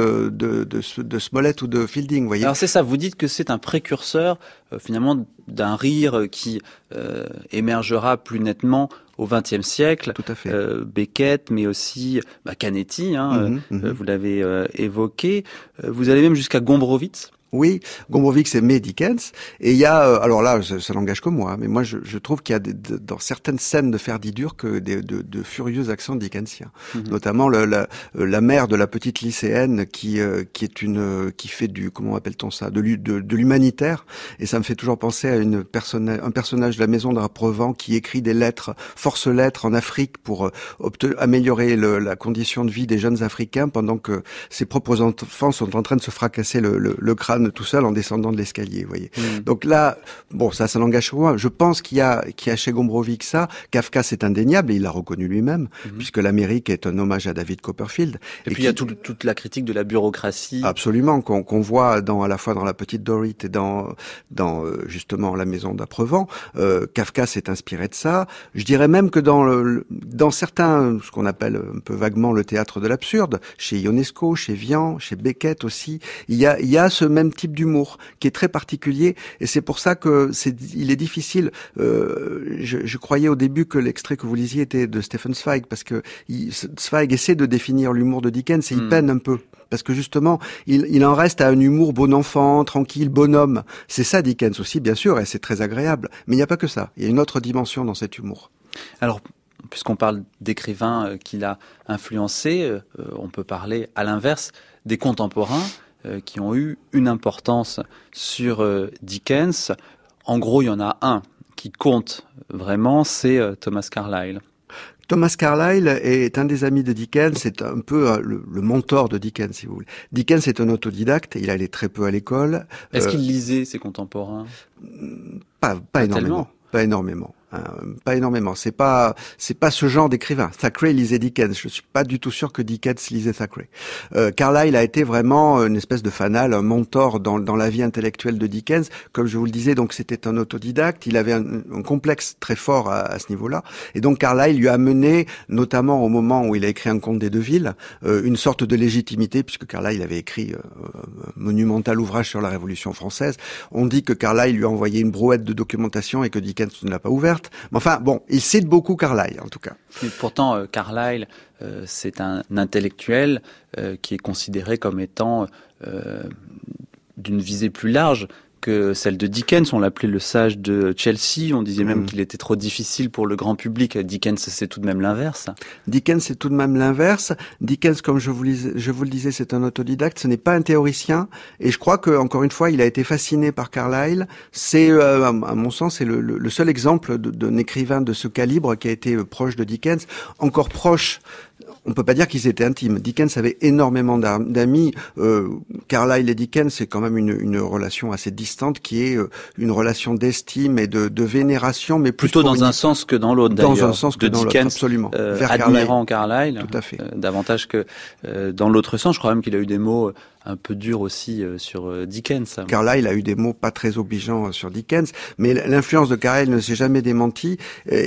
de Smollett ou de Fielding. Vous voyez. Alors c'est ça. Vous dites que c'est un précurseur finalement d'un rire qui émergera plus nettement au XXe siècle. Tout à fait. Beckett, mais aussi Canetti. Vous l'avez évoqué. Vous allez même jusqu'à Gombrowicz. Oui, Gombrowicz aimait Dickens, et il y a, alors là, ça n'engage que moi, mais moi je trouve qu'il y a dans certaines scènes de Ferdidur que de furieux accents dickensiens, notamment la mère de la petite lycéenne qui fait du, comment appelle-t-on ça, de l'humanitaire, et ça me fait toujours penser à un personnage de La Maison d'Aprevent qui écrit des lettres, force lettres en Afrique pour améliorer la condition de vie des jeunes Africains pendant que ses propres enfants sont en train de se fracasser le crâne tout seul en descendant de l'escalier, vous voyez. Donc là, bon, ça n'engage que moi. Je pense qu'il y a chez Gombrowicz ça. Kafka, c'est indéniable, et il l'a reconnu lui-même, puisque l'Amérique est un hommage à David Copperfield. Et puis il y a toute la critique de la bureaucratie. Absolument, qu'on voit à la fois dans La Petite Dorrit et dans justement La Maison d'Aprevent. Kafka s'est inspiré de ça. Je dirais même que dans certains, ce qu'on appelle un peu vaguement le théâtre de l'absurde, chez Ionesco, chez Vian, chez Beckett aussi, il y a ce même type d'humour qui est très particulier, et c'est pour ça que il est difficile. Je croyais au début que l'extrait que vous lisiez était de Stefan Zweig, parce que Zweig essaie de définir l'humour de Dickens et il peine un peu. Parce que justement, il en reste à un humour bon enfant, tranquille, bonhomme. C'est ça Dickens aussi, bien sûr, et c'est très agréable. Mais il n'y a pas que ça. Il y a une autre dimension dans cet humour. Alors, puisqu'on parle d'écrivains qu'il a influencés, on peut parler à l'inverse des contemporains qui ont eu une importance sur Dickens. En gros, il y en a un qui compte vraiment, c'est Thomas Carlyle. Thomas Carlyle est un des amis de Dickens, c'est un peu le mentor de Dickens, si vous voulez. Dickens est un autodidacte, il allait très peu à l'école. Est-ce qu'il lisait ses contemporains ? Pas énormément. Pas énormément. pas énormément. C'est pas ce genre d'écrivain. Thackeray lisait Dickens. Je suis pas du tout sûr que Dickens lisait Thackeray. Carlyle a été vraiment une espèce de fanal, un mentor dans la vie intellectuelle de Dickens. Comme je vous le disais, donc c'était un autodidacte. Il avait un complexe très fort à ce niveau-là. Et donc Carlyle lui a amené, notamment au moment où il a écrit Un conte des deux villes, une sorte de légitimité, puisque Carlyle avait écrit un monumental ouvrage sur la Révolution française. On dit que Carlyle lui a envoyé une brouette de documentation et que Dickens ne l'a pas ouverte. Mais enfin, bon, il cite beaucoup Carlyle, en tout cas. Et pourtant, Carlyle, c'est un intellectuel qui est considéré comme étant d'une visée plus large que celle de Dickens. On l'appelait le sage de Chelsea. On disait même qu'il était trop difficile pour le grand public. Dickens, c'est tout de même l'inverse. Dickens, c'est tout de même l'inverse. Dickens, comme je vous le disais, c'est un autodidacte. Ce n'est pas un théoricien. Et je crois que, encore une fois, il a été fasciné par Carlyle. C'est, à mon sens, c'est le seul exemple d'un écrivain de ce calibre qui a été proche de Dickens. Encore proche. On peut pas dire qu'ils étaient intimes. Dickens avait énormément d'amis. Carlyle et Dickens, c'est quand même une relation assez distante, qui est une relation d'estime et de vénération, mais plutôt dans un sens que dans l'autre. D'ailleurs, dans un sens que dans l'autre, absolument. Admirant Carlyle, tout à fait. Davantage que dans l'autre sens. Je crois même qu'il a eu des mots un peu dur aussi sur Dickens. Carlyle a eu des mots pas très obligeants sur Dickens, mais l'influence de Carlyle ne s'est jamais démentie.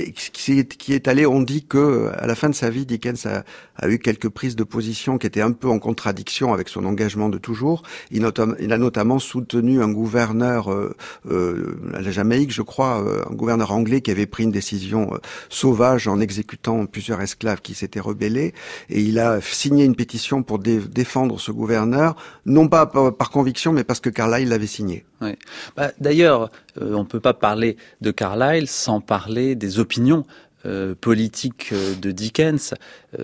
Qui est allé, on dit que à la fin de sa vie, Dickens a eu quelques prises de position qui étaient un peu en contradiction avec son engagement de toujours. Il a notamment soutenu un gouverneur à la Jamaïque, je crois, un gouverneur anglais qui avait pris une décision sauvage en exécutant plusieurs esclaves qui s'étaient rebellés, et il a signé une pétition pour défendre ce gouverneur, non pas par conviction, mais parce que Carlyle l'avait signé. Oui. D'ailleurs, on peut pas parler de Carlyle sans parler des opinions politiques de Dickens.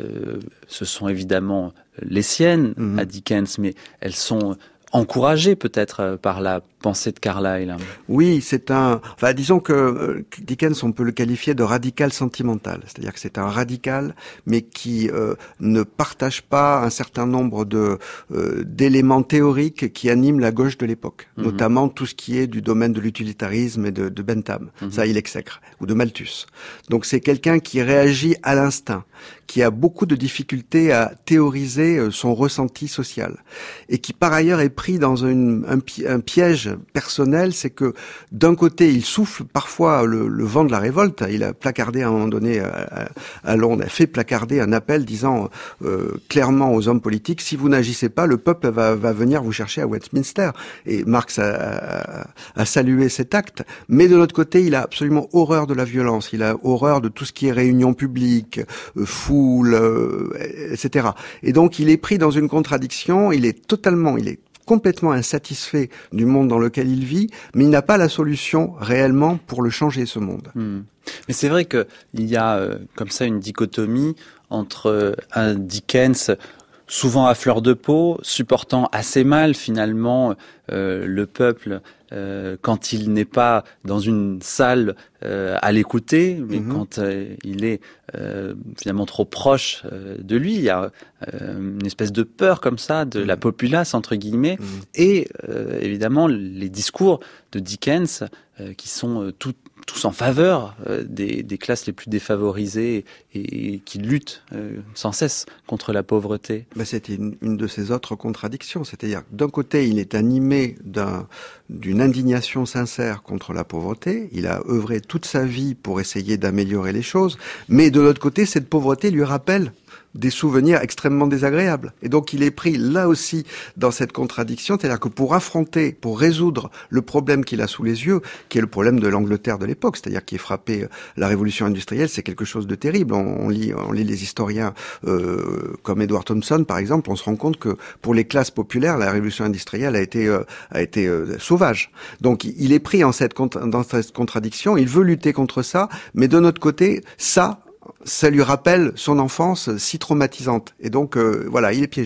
Ce sont évidemment les siennes à Dickens, mais elles sont encouragé peut-être par la pensée de Carlyle. Oui, disons que Dickens, on peut le qualifier de radical sentimental. C'est-à-dire que c'est un radical, mais qui ne partage pas un certain nombre d'éléments théoriques qui animent la gauche de l'époque. Notamment tout ce qui est du domaine de l'utilitarisme et de Bentham. Ça, il exècre. Ou de Malthus. Donc c'est quelqu'un qui réagit à l'instinct, qui a beaucoup de difficultés à théoriser son ressenti social. Et qui, par ailleurs, est pris dans un piège personnel, c'est que d'un côté, il souffle parfois le vent de la révolte. Il a placardé à un moment donné à Londres, a fait placarder un appel disant clairement aux hommes politiques, si vous n'agissez pas, le peuple va venir vous chercher à Westminster. Et Marx a salué cet acte. Mais de l'autre côté, il a absolument horreur de la violence. Il a horreur de tout ce qui est réunion publique, foule, etc. Et donc, il est pris dans une contradiction. Il est complètement insatisfait du monde dans lequel il vit, mais il n'a pas la solution réellement pour le changer, ce monde. Mais c'est vrai qu'il y a comme ça une dichotomie entre un Dickens souvent à fleur de peau, supportant assez mal finalement le peuple quand il n'est pas dans une salle à l'écouter, mais quand il est finalement trop proche de lui, il y a une espèce de peur comme ça de la populace entre guillemets, et évidemment les discours de Dickens qui sont tous en faveur des classes les plus défavorisées et qui luttent sans cesse contre la pauvreté. C'était une de ces autres contradictions, c'est-à-dire d'un côté il est animé d'une indignation sincère contre la pauvreté, il a œuvré toute sa vie pour essayer d'améliorer les choses, mais de l'autre côté cette pauvreté lui rappelle des souvenirs extrêmement désagréables. Et donc il est pris là aussi dans cette contradiction, c'est-à-dire que pour résoudre le problème qu'il a sous les yeux, qui est le problème de l'Angleterre de l'époque, c'est-à-dire qui est frappé la révolution industrielle, c'est quelque chose de terrible. On lit les historiens comme Edward Thompson par exemple, on se rend compte que pour les classes populaires, la révolution industrielle a été sauvage. Donc il est pris dans cette contradiction, il veut lutter contre ça, mais de notre côté, ça lui rappelle son enfance si traumatisante. Et donc, voilà, il est piégé.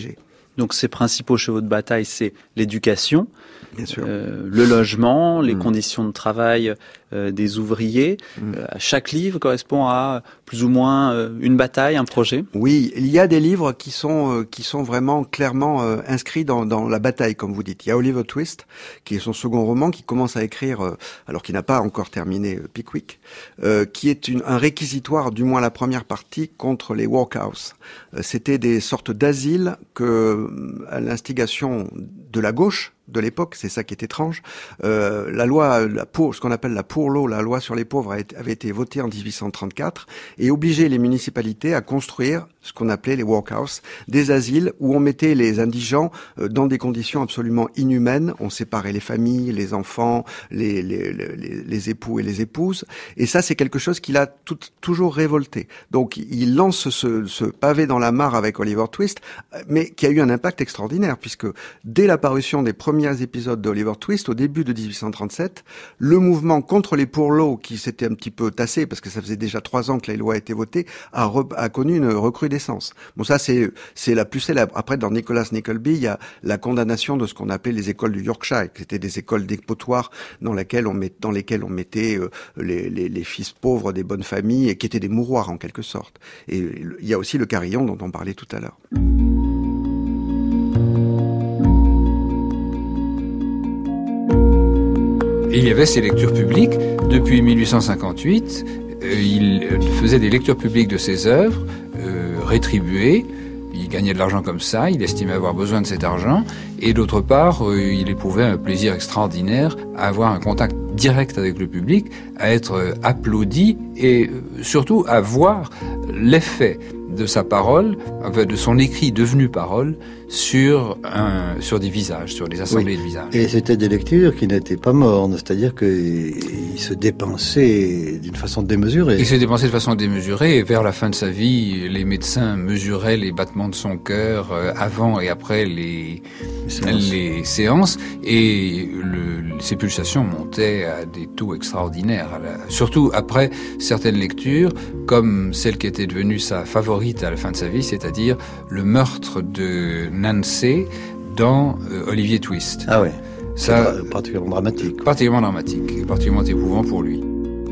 Donc ses principaux chevaux de bataille, c'est l'éducation, bien sûr, le logement, les conditions de travail des ouvriers. Chaque livre correspond à plus ou moins une bataille, un projet. Oui, il y a des livres qui sont vraiment clairement inscrits dans la bataille, comme vous dites. Il y a Oliver Twist, qui est son second roman, qui commence à écrire, alors qu'il n'a pas encore terminé Pickwick, qui est un réquisitoire, du moins la première partie, contre les workhouse. C'était des sortes d'asiles que, à l'instigation de la gauche de l'époque, c'est ça qui est étrange, la loi, ce qu'on appelle la Poor Law, la loi sur les pauvres, avait été votée en 1834 et obligeait les municipalités à construire ce qu'on appelait les workhouse, des asiles où on mettait les indigents dans des conditions absolument inhumaines. On séparait les familles, les enfants, les époux et les épouses. Et ça, c'est quelque chose qui l'a toujours révolté. Donc, il lance ce pavé dans la mare avec Oliver Twist, mais qui a eu un impact extraordinaire, puisque dès la parution des premiers épisodes d'Oliver Twist, au début de 1837, le mouvement contre les Poor Law, qui s'était un petit peu tassé, parce que ça faisait déjà 3 ans que les lois étaient votées, a connu une recrudescence. Bon, ça, c'est la plus célèbre. Après, dans Nicholas Nickleby, il y a la condamnation de ce qu'on appelait les écoles du Yorkshire, qui étaient des écoles dépotoirs dans lesquelles on mettait les fils pauvres des bonnes familles, et qui étaient des mouroirs, en quelque sorte. Et il y a aussi le carillon dont on parlait tout à l'heure. Et il y avait ces lectures publiques. Depuis 1858, il faisait des lectures publiques de ses œuvres, rétribuées. Il gagnait de l'argent comme ça, il estimait avoir besoin de cet argent. Et d'autre part, il éprouvait un plaisir extraordinaire à avoir un contact direct avec le public, à être applaudi et surtout à voir l'effet de sa parole, de son écrit devenu parole, sur des visages, sur des assemblées de visages. Et c'était des lectures qui n'étaient pas mornes, c'est-à-dire qu'il se dépensait d'une façon démesurée. Il se dépensait de façon démesurée, et vers la fin de sa vie, les médecins mesuraient les battements de son cœur avant et après les séances, et ses pulsations montaient à des taux extraordinaires. Surtout après certaines lectures, comme celle qui était devenue sa favorite à la fin de sa vie, c'est-à-dire le meurtre de Nancy dans Oliver Twist. Ah ouais, ça, c'est particulièrement dramatique. Particulièrement dramatique, et particulièrement éprouvant pour lui.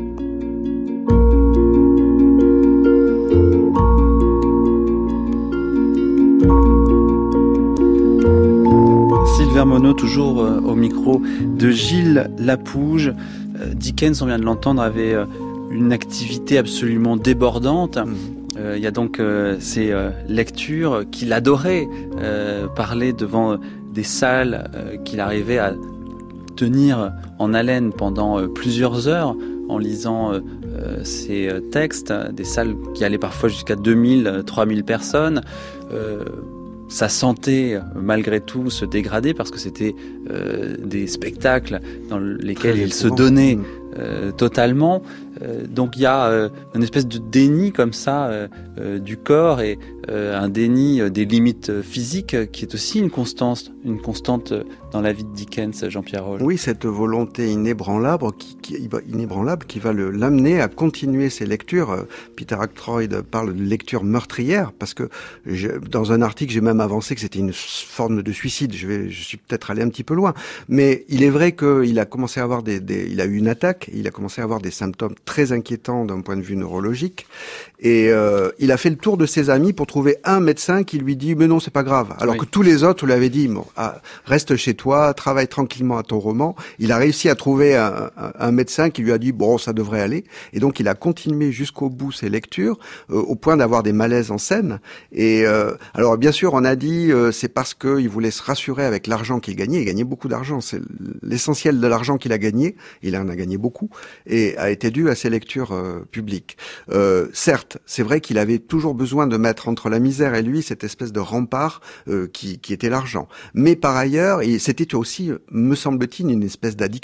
Sylvain Monod, toujours au micro de Gilles Lapouge. Dickens, on vient de l'entendre, avait une activité absolument débordante. Il y a donc ces lectures qu'il adorait, parler devant des salles qu'il arrivait à tenir en haleine pendant plusieurs heures en lisant ces textes, des salles qui allaient parfois jusqu'à 2000, 3000 personnes. Sa santé, malgré tout, se dégradait parce que c'était des spectacles dans lesquels il se donnait totalement. Donc il y a une espèce de déni comme ça du corps et un déni des limites physiques qui est aussi une constante dans la vie de Dickens, Jean-Pierre Roll. Oui, cette volonté inébranlable qui va l'amener à continuer ses lectures. Peter Ackroyd parle de lecture meurtrière parce que dans un article j'ai même avancé que c'était une forme de suicide. Je suis peut-être allé un petit peu loin, mais il est vrai qu'il a commencé à avoir il a eu une attaque, il a commencé à avoir des symptômes très inquiétants d'un point de vue neurologique, et il a fait le tour de ses amis pour trouver un médecin qui lui dit mais non, c'est pas grave, alors que tous les autres lui avaient dit bon, reste chez toi, travaille tranquillement à ton roman. Il a réussi à trouver un médecin qui lui a dit bon, ça devrait aller, et donc il a continué jusqu'au bout ses lectures au point d'avoir des malaises en scène. Et alors bien sûr on a dit c'est parce que il voulait se rassurer avec l'argent qu'il gagnait. Il gagnait beaucoup d'argent, c'est l'essentiel de l'argent qu'il a gagné, il en a gagné beaucoup, et a été dû à ses lectures publiques. Certes, c'est vrai qu'il avait toujours besoin de mettre entre la misère et lui cette espèce de rempart qui était l'argent. Mais par ailleurs, c'était aussi, me semble-t-il, une espèce d'addiction.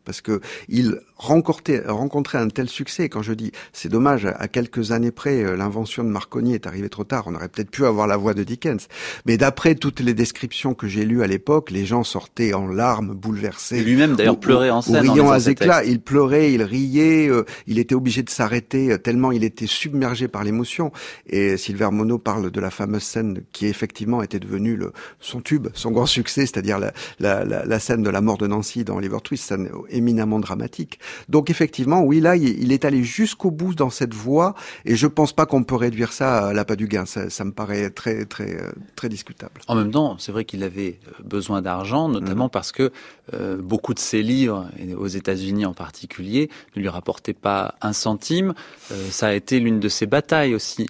parce que il rencontrait un tel succès. Quand je dis, c'est dommage, à quelques années près, l'invention de Marconi est arrivée trop tard. On aurait peut-être pu avoir la voix de Dickens. Mais d'après toutes les descriptions que j'ai lues à l'époque, les gens sortaient en larmes, bouleversés. Et lui-même, d'ailleurs, pleurait en scène. Riant à éclats. Il pleurait, il riait, il était obligé de s'arrêter tellement il était submergé par l'émotion. Et Silver Mono parle de la fameuse scène qui effectivement était devenue son tube, son grand succès, c'est-à-dire la scène de la mort de Nancy dans Oliver Twist, scène éminemment dramatique. Donc effectivement, oui, là, il est allé jusqu'au bout dans cette voie, et je pense pas qu'on peut réduire ça à l'appât du gain. Ça me paraît très, très, très discutable. En même temps, c'est vrai qu'il avait besoin d'argent, notamment parce que beaucoup de ses livres, et aux États-Unis en particulier, ne lui rapportaient pas un centime. Ça a été l'une de ses batailles aussi,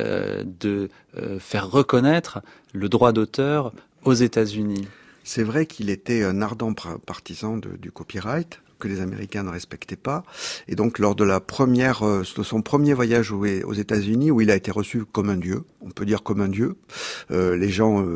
de faire reconnaître le droit d'auteur aux États-Unis. C'est vrai qu'il était un ardent partisan du copyright, que les Américains ne respectaient pas. Et donc, lors de son premier voyage aux États-Unis, où il a été reçu comme un dieu, on peut dire comme un dieu, les gens,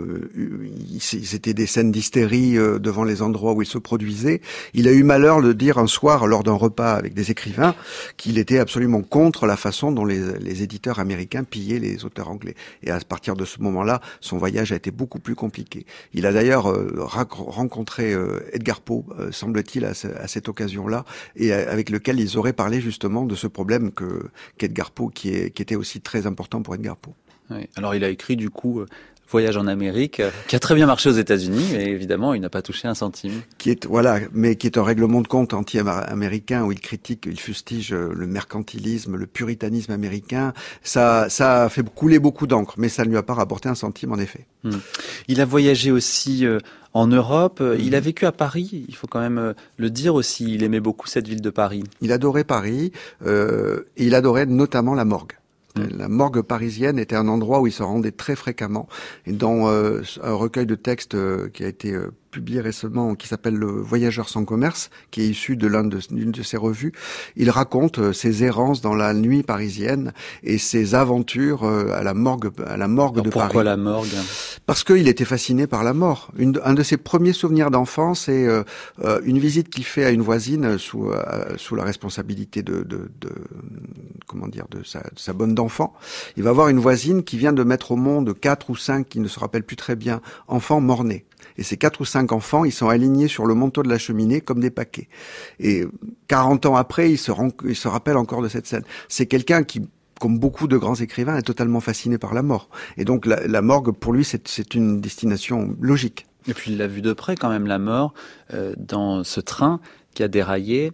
c'était des scènes d'hystérie devant les endroits où il se produisait. Il a eu malheur de dire un soir, lors d'un repas avec des écrivains, qu'il était absolument contre la façon dont les éditeurs américains pillaient les auteurs anglais. Et à partir de ce moment-là, son voyage a été beaucoup plus compliqué. Il a d'ailleurs rencontré Edgar Poe, semble-t-il, à cette occasion-là, et avec lequel ils auraient parlé justement de ce problème qu'Edgar Poe, qui était aussi très important pour Edgar Poe. Oui. Alors il a écrit du coup Voyage en Amérique, qui a très bien marché aux États-Unis, mais évidemment il n'a pas touché un centime. Qui est un règlement de compte anti-américain où il fustige le mercantilisme, le puritanisme américain. Ça a fait couler beaucoup d'encre, mais ça ne lui a pas rapporté un centime en effet. Il a voyagé aussi en Europe. Il a vécu à Paris, il faut quand même le dire aussi. Il aimait beaucoup cette ville de Paris. Il adorait Paris, et il adorait notamment la morgue. La morgue parisienne était un endroit où il se rendait très fréquemment. Et dans un recueil de textes qui a été publié récemment, qui s'appelle Le Voyageur sans commerce, qui est issu d'une de ses revues, il raconte ses errances dans la nuit parisienne et ses aventures à la morgue de Paris. Pourquoi la morgue ? Parce qu'il était fasciné par la mort. Un de ses premiers souvenirs d'enfance, c'est une visite qu'il fait à une voisine sous la responsabilité de sa bonne d'enfant. Il va voir une voisine qui vient de mettre au monde 4 ou 5, qui ne se rappelle plus très bien, enfants mort-nés. Et ces 4 ou 5 enfants, ils sont alignés sur le manteau de la cheminée comme des paquets. Et 40 ans après, il se rappelle encore de cette scène. C'est quelqu'un qui, comme beaucoup de grands écrivains, est totalement fasciné par la mort. Et donc la morgue, pour lui, c'est une destination logique. Et puis il l'a vu de près quand même, la mort, dans ce train qui a déraillé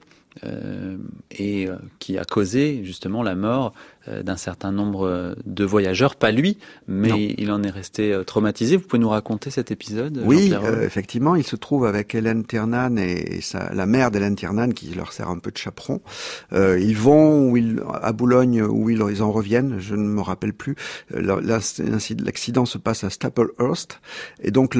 et qui a causé justement la mort d'un certain nombre de voyageurs, pas lui, mais non. Il en est resté traumatisé. Vous pouvez nous raconter cet épisode? Oui, effectivement, il se trouve avec Hélène Tiernan et la mère d'Hélène Tiernan qui leur sert un peu de chaperon. Ils vont à Boulogne, où ils en reviennent, je ne me rappelle plus. L'accident se passe à Staplehurst, et donc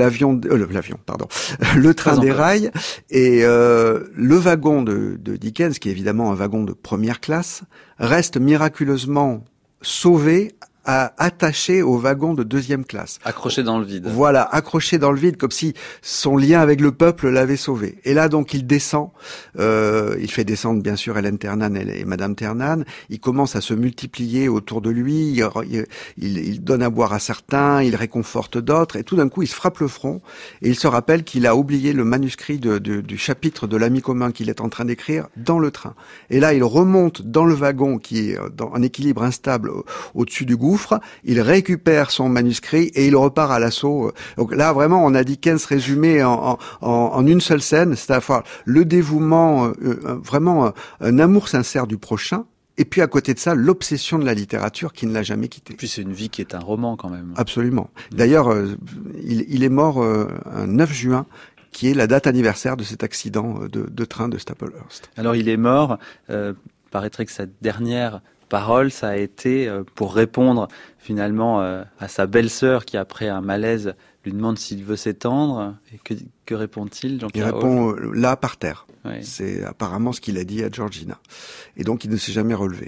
le train déraille, et le wagon de Dickens, qui est évidemment un wagon de première classe, reste miraculeusement sauvé, attaché au wagon de deuxième classe. Accroché dans le vide. Voilà, accroché dans le vide, comme si son lien avec le peuple l'avait sauvé. Et là, donc, il descend. Il fait descendre, bien sûr, Hélène Tiernan et Madame Tiernan. Il commence à se multiplier autour de lui. Il donne à boire à certains, il réconforte d'autres. Et tout d'un coup, il se frappe le front. Et il se rappelle qu'il a oublié le manuscrit du chapitre de l'ami commun qu'il est en train d'écrire dans le train. Et là, il remonte dans le wagon qui est en équilibre instable au-dessus du gouffre. Il récupère son manuscrit et il repart à l'assaut. Donc là, vraiment, on a Dickens résumé en une seule scène, c'est-à-dire le dévouement, vraiment un amour sincère du prochain. Et puis à côté de ça, l'obsession de la littérature qui ne l'a jamais quitté. Puis c'est une vie qui est un roman quand même. Absolument. D'ailleurs, il est mort un 9 juin, qui est la date anniversaire de cet accident de train de Staplehurst. Alors il est mort, paraîtrait que sa dernière parole, ça a été pour répondre finalement à sa belle-sœur qui, après un malaise, lui demande s'il veut s'étendre. Et que répond-il, Jean-Pierre? Il répond là, par terre. Oui. C'est apparemment ce qu'il a dit à Georgina. Et donc, il ne s'est jamais relevé.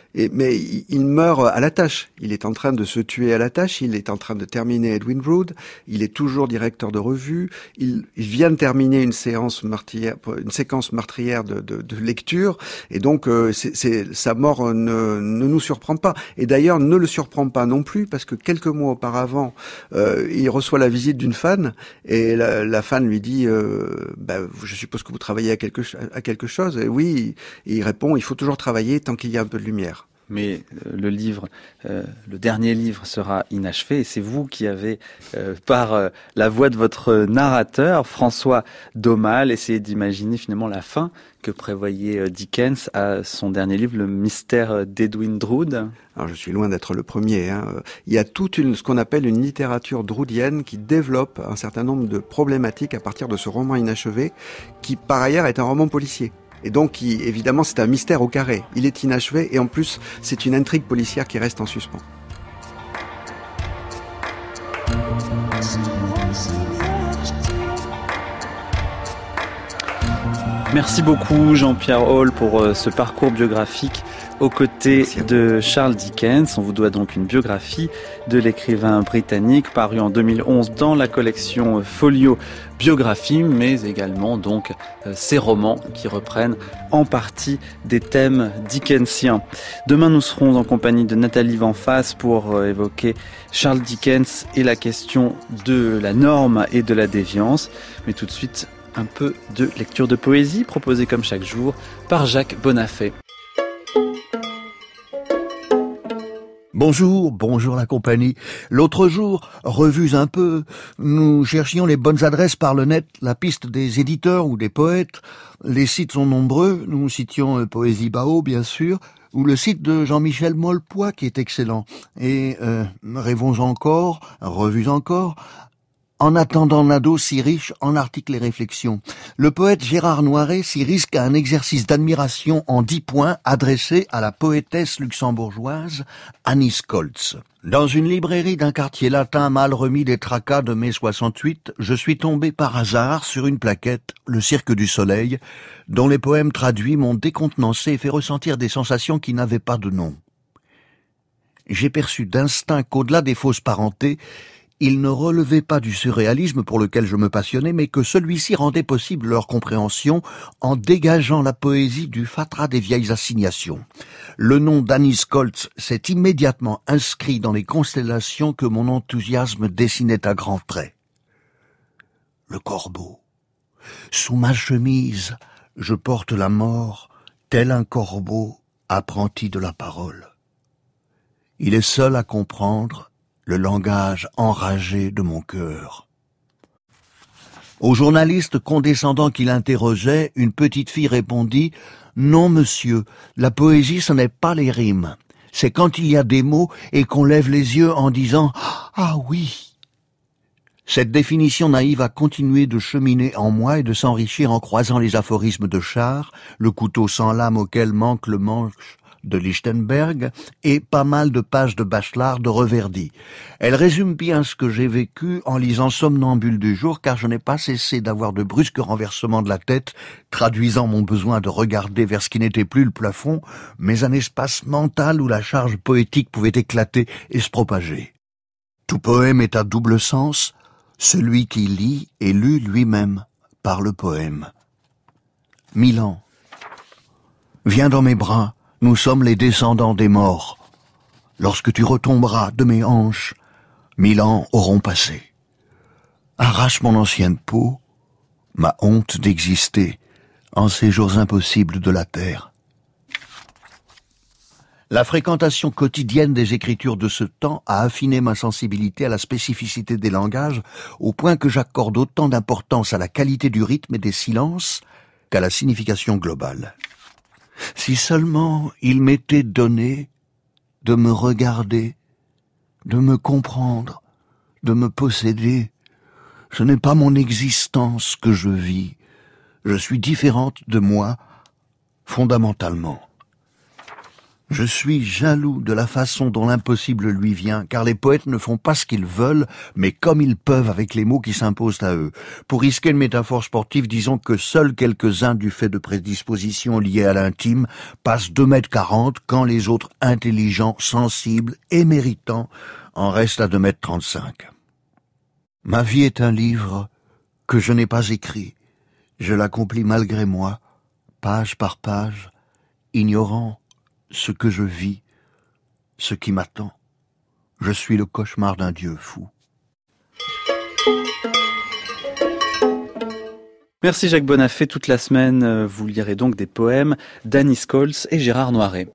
Mais il meurt à la tâche. Il est en train de se tuer à la tâche. Il est en train de terminer Edwin Drood. Il est toujours directeur de revue. Il vient de terminer une séquence meurtrière de lecture. Et donc, sa mort ne nous surprend pas. Et d'ailleurs, ne le surprend pas non plus parce que quelques mois auparavant, il reçoit la visite d'une fan et la fan lui dit je suppose que vous travaillez à quelque chose. Et oui, et il répond, il faut toujours travailler tant qu'il y a un peu de lumière. Mais le dernier livre sera inachevé et c'est vous qui avez, par la voix de votre narrateur, François Daumal, essayé d'imaginer finalement la fin que prévoyait Dickens à son dernier livre, Le mystère d'Edwin Drood. Alors je suis loin d'être le premier. Il y a ce qu'on appelle une littérature droodienne qui développe un certain nombre de problématiques à partir de ce roman inachevé, qui par ailleurs est un roman policier. Et donc, évidemment, c'est un mystère au carré. Il est inachevé et en plus, c'est une intrigue policière qui reste en suspens. Merci beaucoup Jean-Pierre Hall pour ce parcours biographique aux côtés de Charles Dickens. On vous doit donc une biographie de l'écrivain britannique parue en 2011 dans la collection Folio Biographie, mais également donc ces romans qui reprennent en partie des thèmes dickensiens. Demain, nous serons en compagnie de Nathalie Vanfasse pour évoquer Charles Dickens et la question de la norme et de la déviance. Mais tout de suite, un peu de lecture de poésie proposée comme chaque jour par Jacques Bonafé. Bonjour la compagnie. L'autre jour, revus un peu, nous cherchions les bonnes adresses par le net, la piste des éditeurs ou des poètes. Les sites sont nombreux, nous citions Poésie Bao bien sûr, ou le site de Jean-Michel Molpois qui est excellent. Et rêvons encore, revus encore. En attendant Nadeau si riche en articles et réflexions. Le poète Gérard Noiret s'y risque à un exercice d'admiration en 10 points adressé à la poétesse luxembourgeoise Annie Scholz. Dans une librairie d'un quartier latin mal remis des tracas de mai 68, je suis tombé par hasard sur une plaquette, Le Cirque du Soleil, dont les poèmes traduits m'ont décontenancé et fait ressentir des sensations qui n'avaient pas de nom. J'ai perçu d'instinct qu'au-delà des fausses parentés, il ne relevait pas du surréalisme pour lequel je me passionnais, mais que celui-ci rendait possible leur compréhension en dégageant la poésie du fatras des vieilles assignations. Le nom d'Annie Scholz s'est immédiatement inscrit dans les constellations que mon enthousiasme dessinait à grands traits. Le corbeau. Sous ma chemise, je porte la mort, tel un corbeau apprenti de la parole. Il est seul à comprendre le langage enragé de mon cœur. Au journaliste condescendant qui l'interrogeait, une petite fille répondit « Non, monsieur, la poésie, ce n'est pas les rimes. C'est quand il y a des mots et qu'on lève les yeux en disant « Ah oui !» Cette définition naïve a continué de cheminer en moi et de s'enrichir en croisant les aphorismes de Char, le couteau sans lame auquel manque le manche de Lichtenberg et pas mal de pages de Bachelard de Reverdy. Elle résume bien ce que j'ai vécu en lisant Somnambule du jour, car je n'ai pas cessé d'avoir de brusques renversements de la tête, traduisant mon besoin de regarder vers ce qui n'était plus le plafond, mais un espace mental où la charge poétique pouvait éclater et se propager. Tout poème est à double sens, celui qui lit est lu lui-même par le poème. Milan. Viens dans mes bras, nous sommes les descendants des morts. Lorsque tu retomberas de mes hanches, 1000 ans auront passé. Arrache mon ancienne peau, ma honte d'exister en ces jours impossibles de la terre. La fréquentation quotidienne des écritures de ce temps a affiné ma sensibilité à la spécificité des langages, au point que j'accorde autant d'importance à la qualité du rythme et des silences qu'à la signification globale. Si seulement il m'était donné de me regarder, de me comprendre, de me posséder. Ce n'est pas mon existence que je vis. Je suis différente de moi, fondamentalement. Je suis jaloux de la façon dont l'impossible lui vient, car les poètes ne font pas ce qu'ils veulent, mais comme ils peuvent avec les mots qui s'imposent à eux. Pour risquer une métaphore sportive, disons que seuls quelques-uns, du fait de prédispositions liées à l'intime, passent 2,40 m quand les autres intelligents, sensibles et méritants en restent à 2,35 m. Ma vie est un livre que je n'ai pas écrit. Je l'accomplis malgré moi, page par page, ignorant ce que je vis, ce qui m'attend. Je suis le cauchemar d'un Dieu fou. Merci Jacques Bonafé. Toute la semaine, vous lirez donc des poèmes d'Annie Scholes et Gérard Noiret.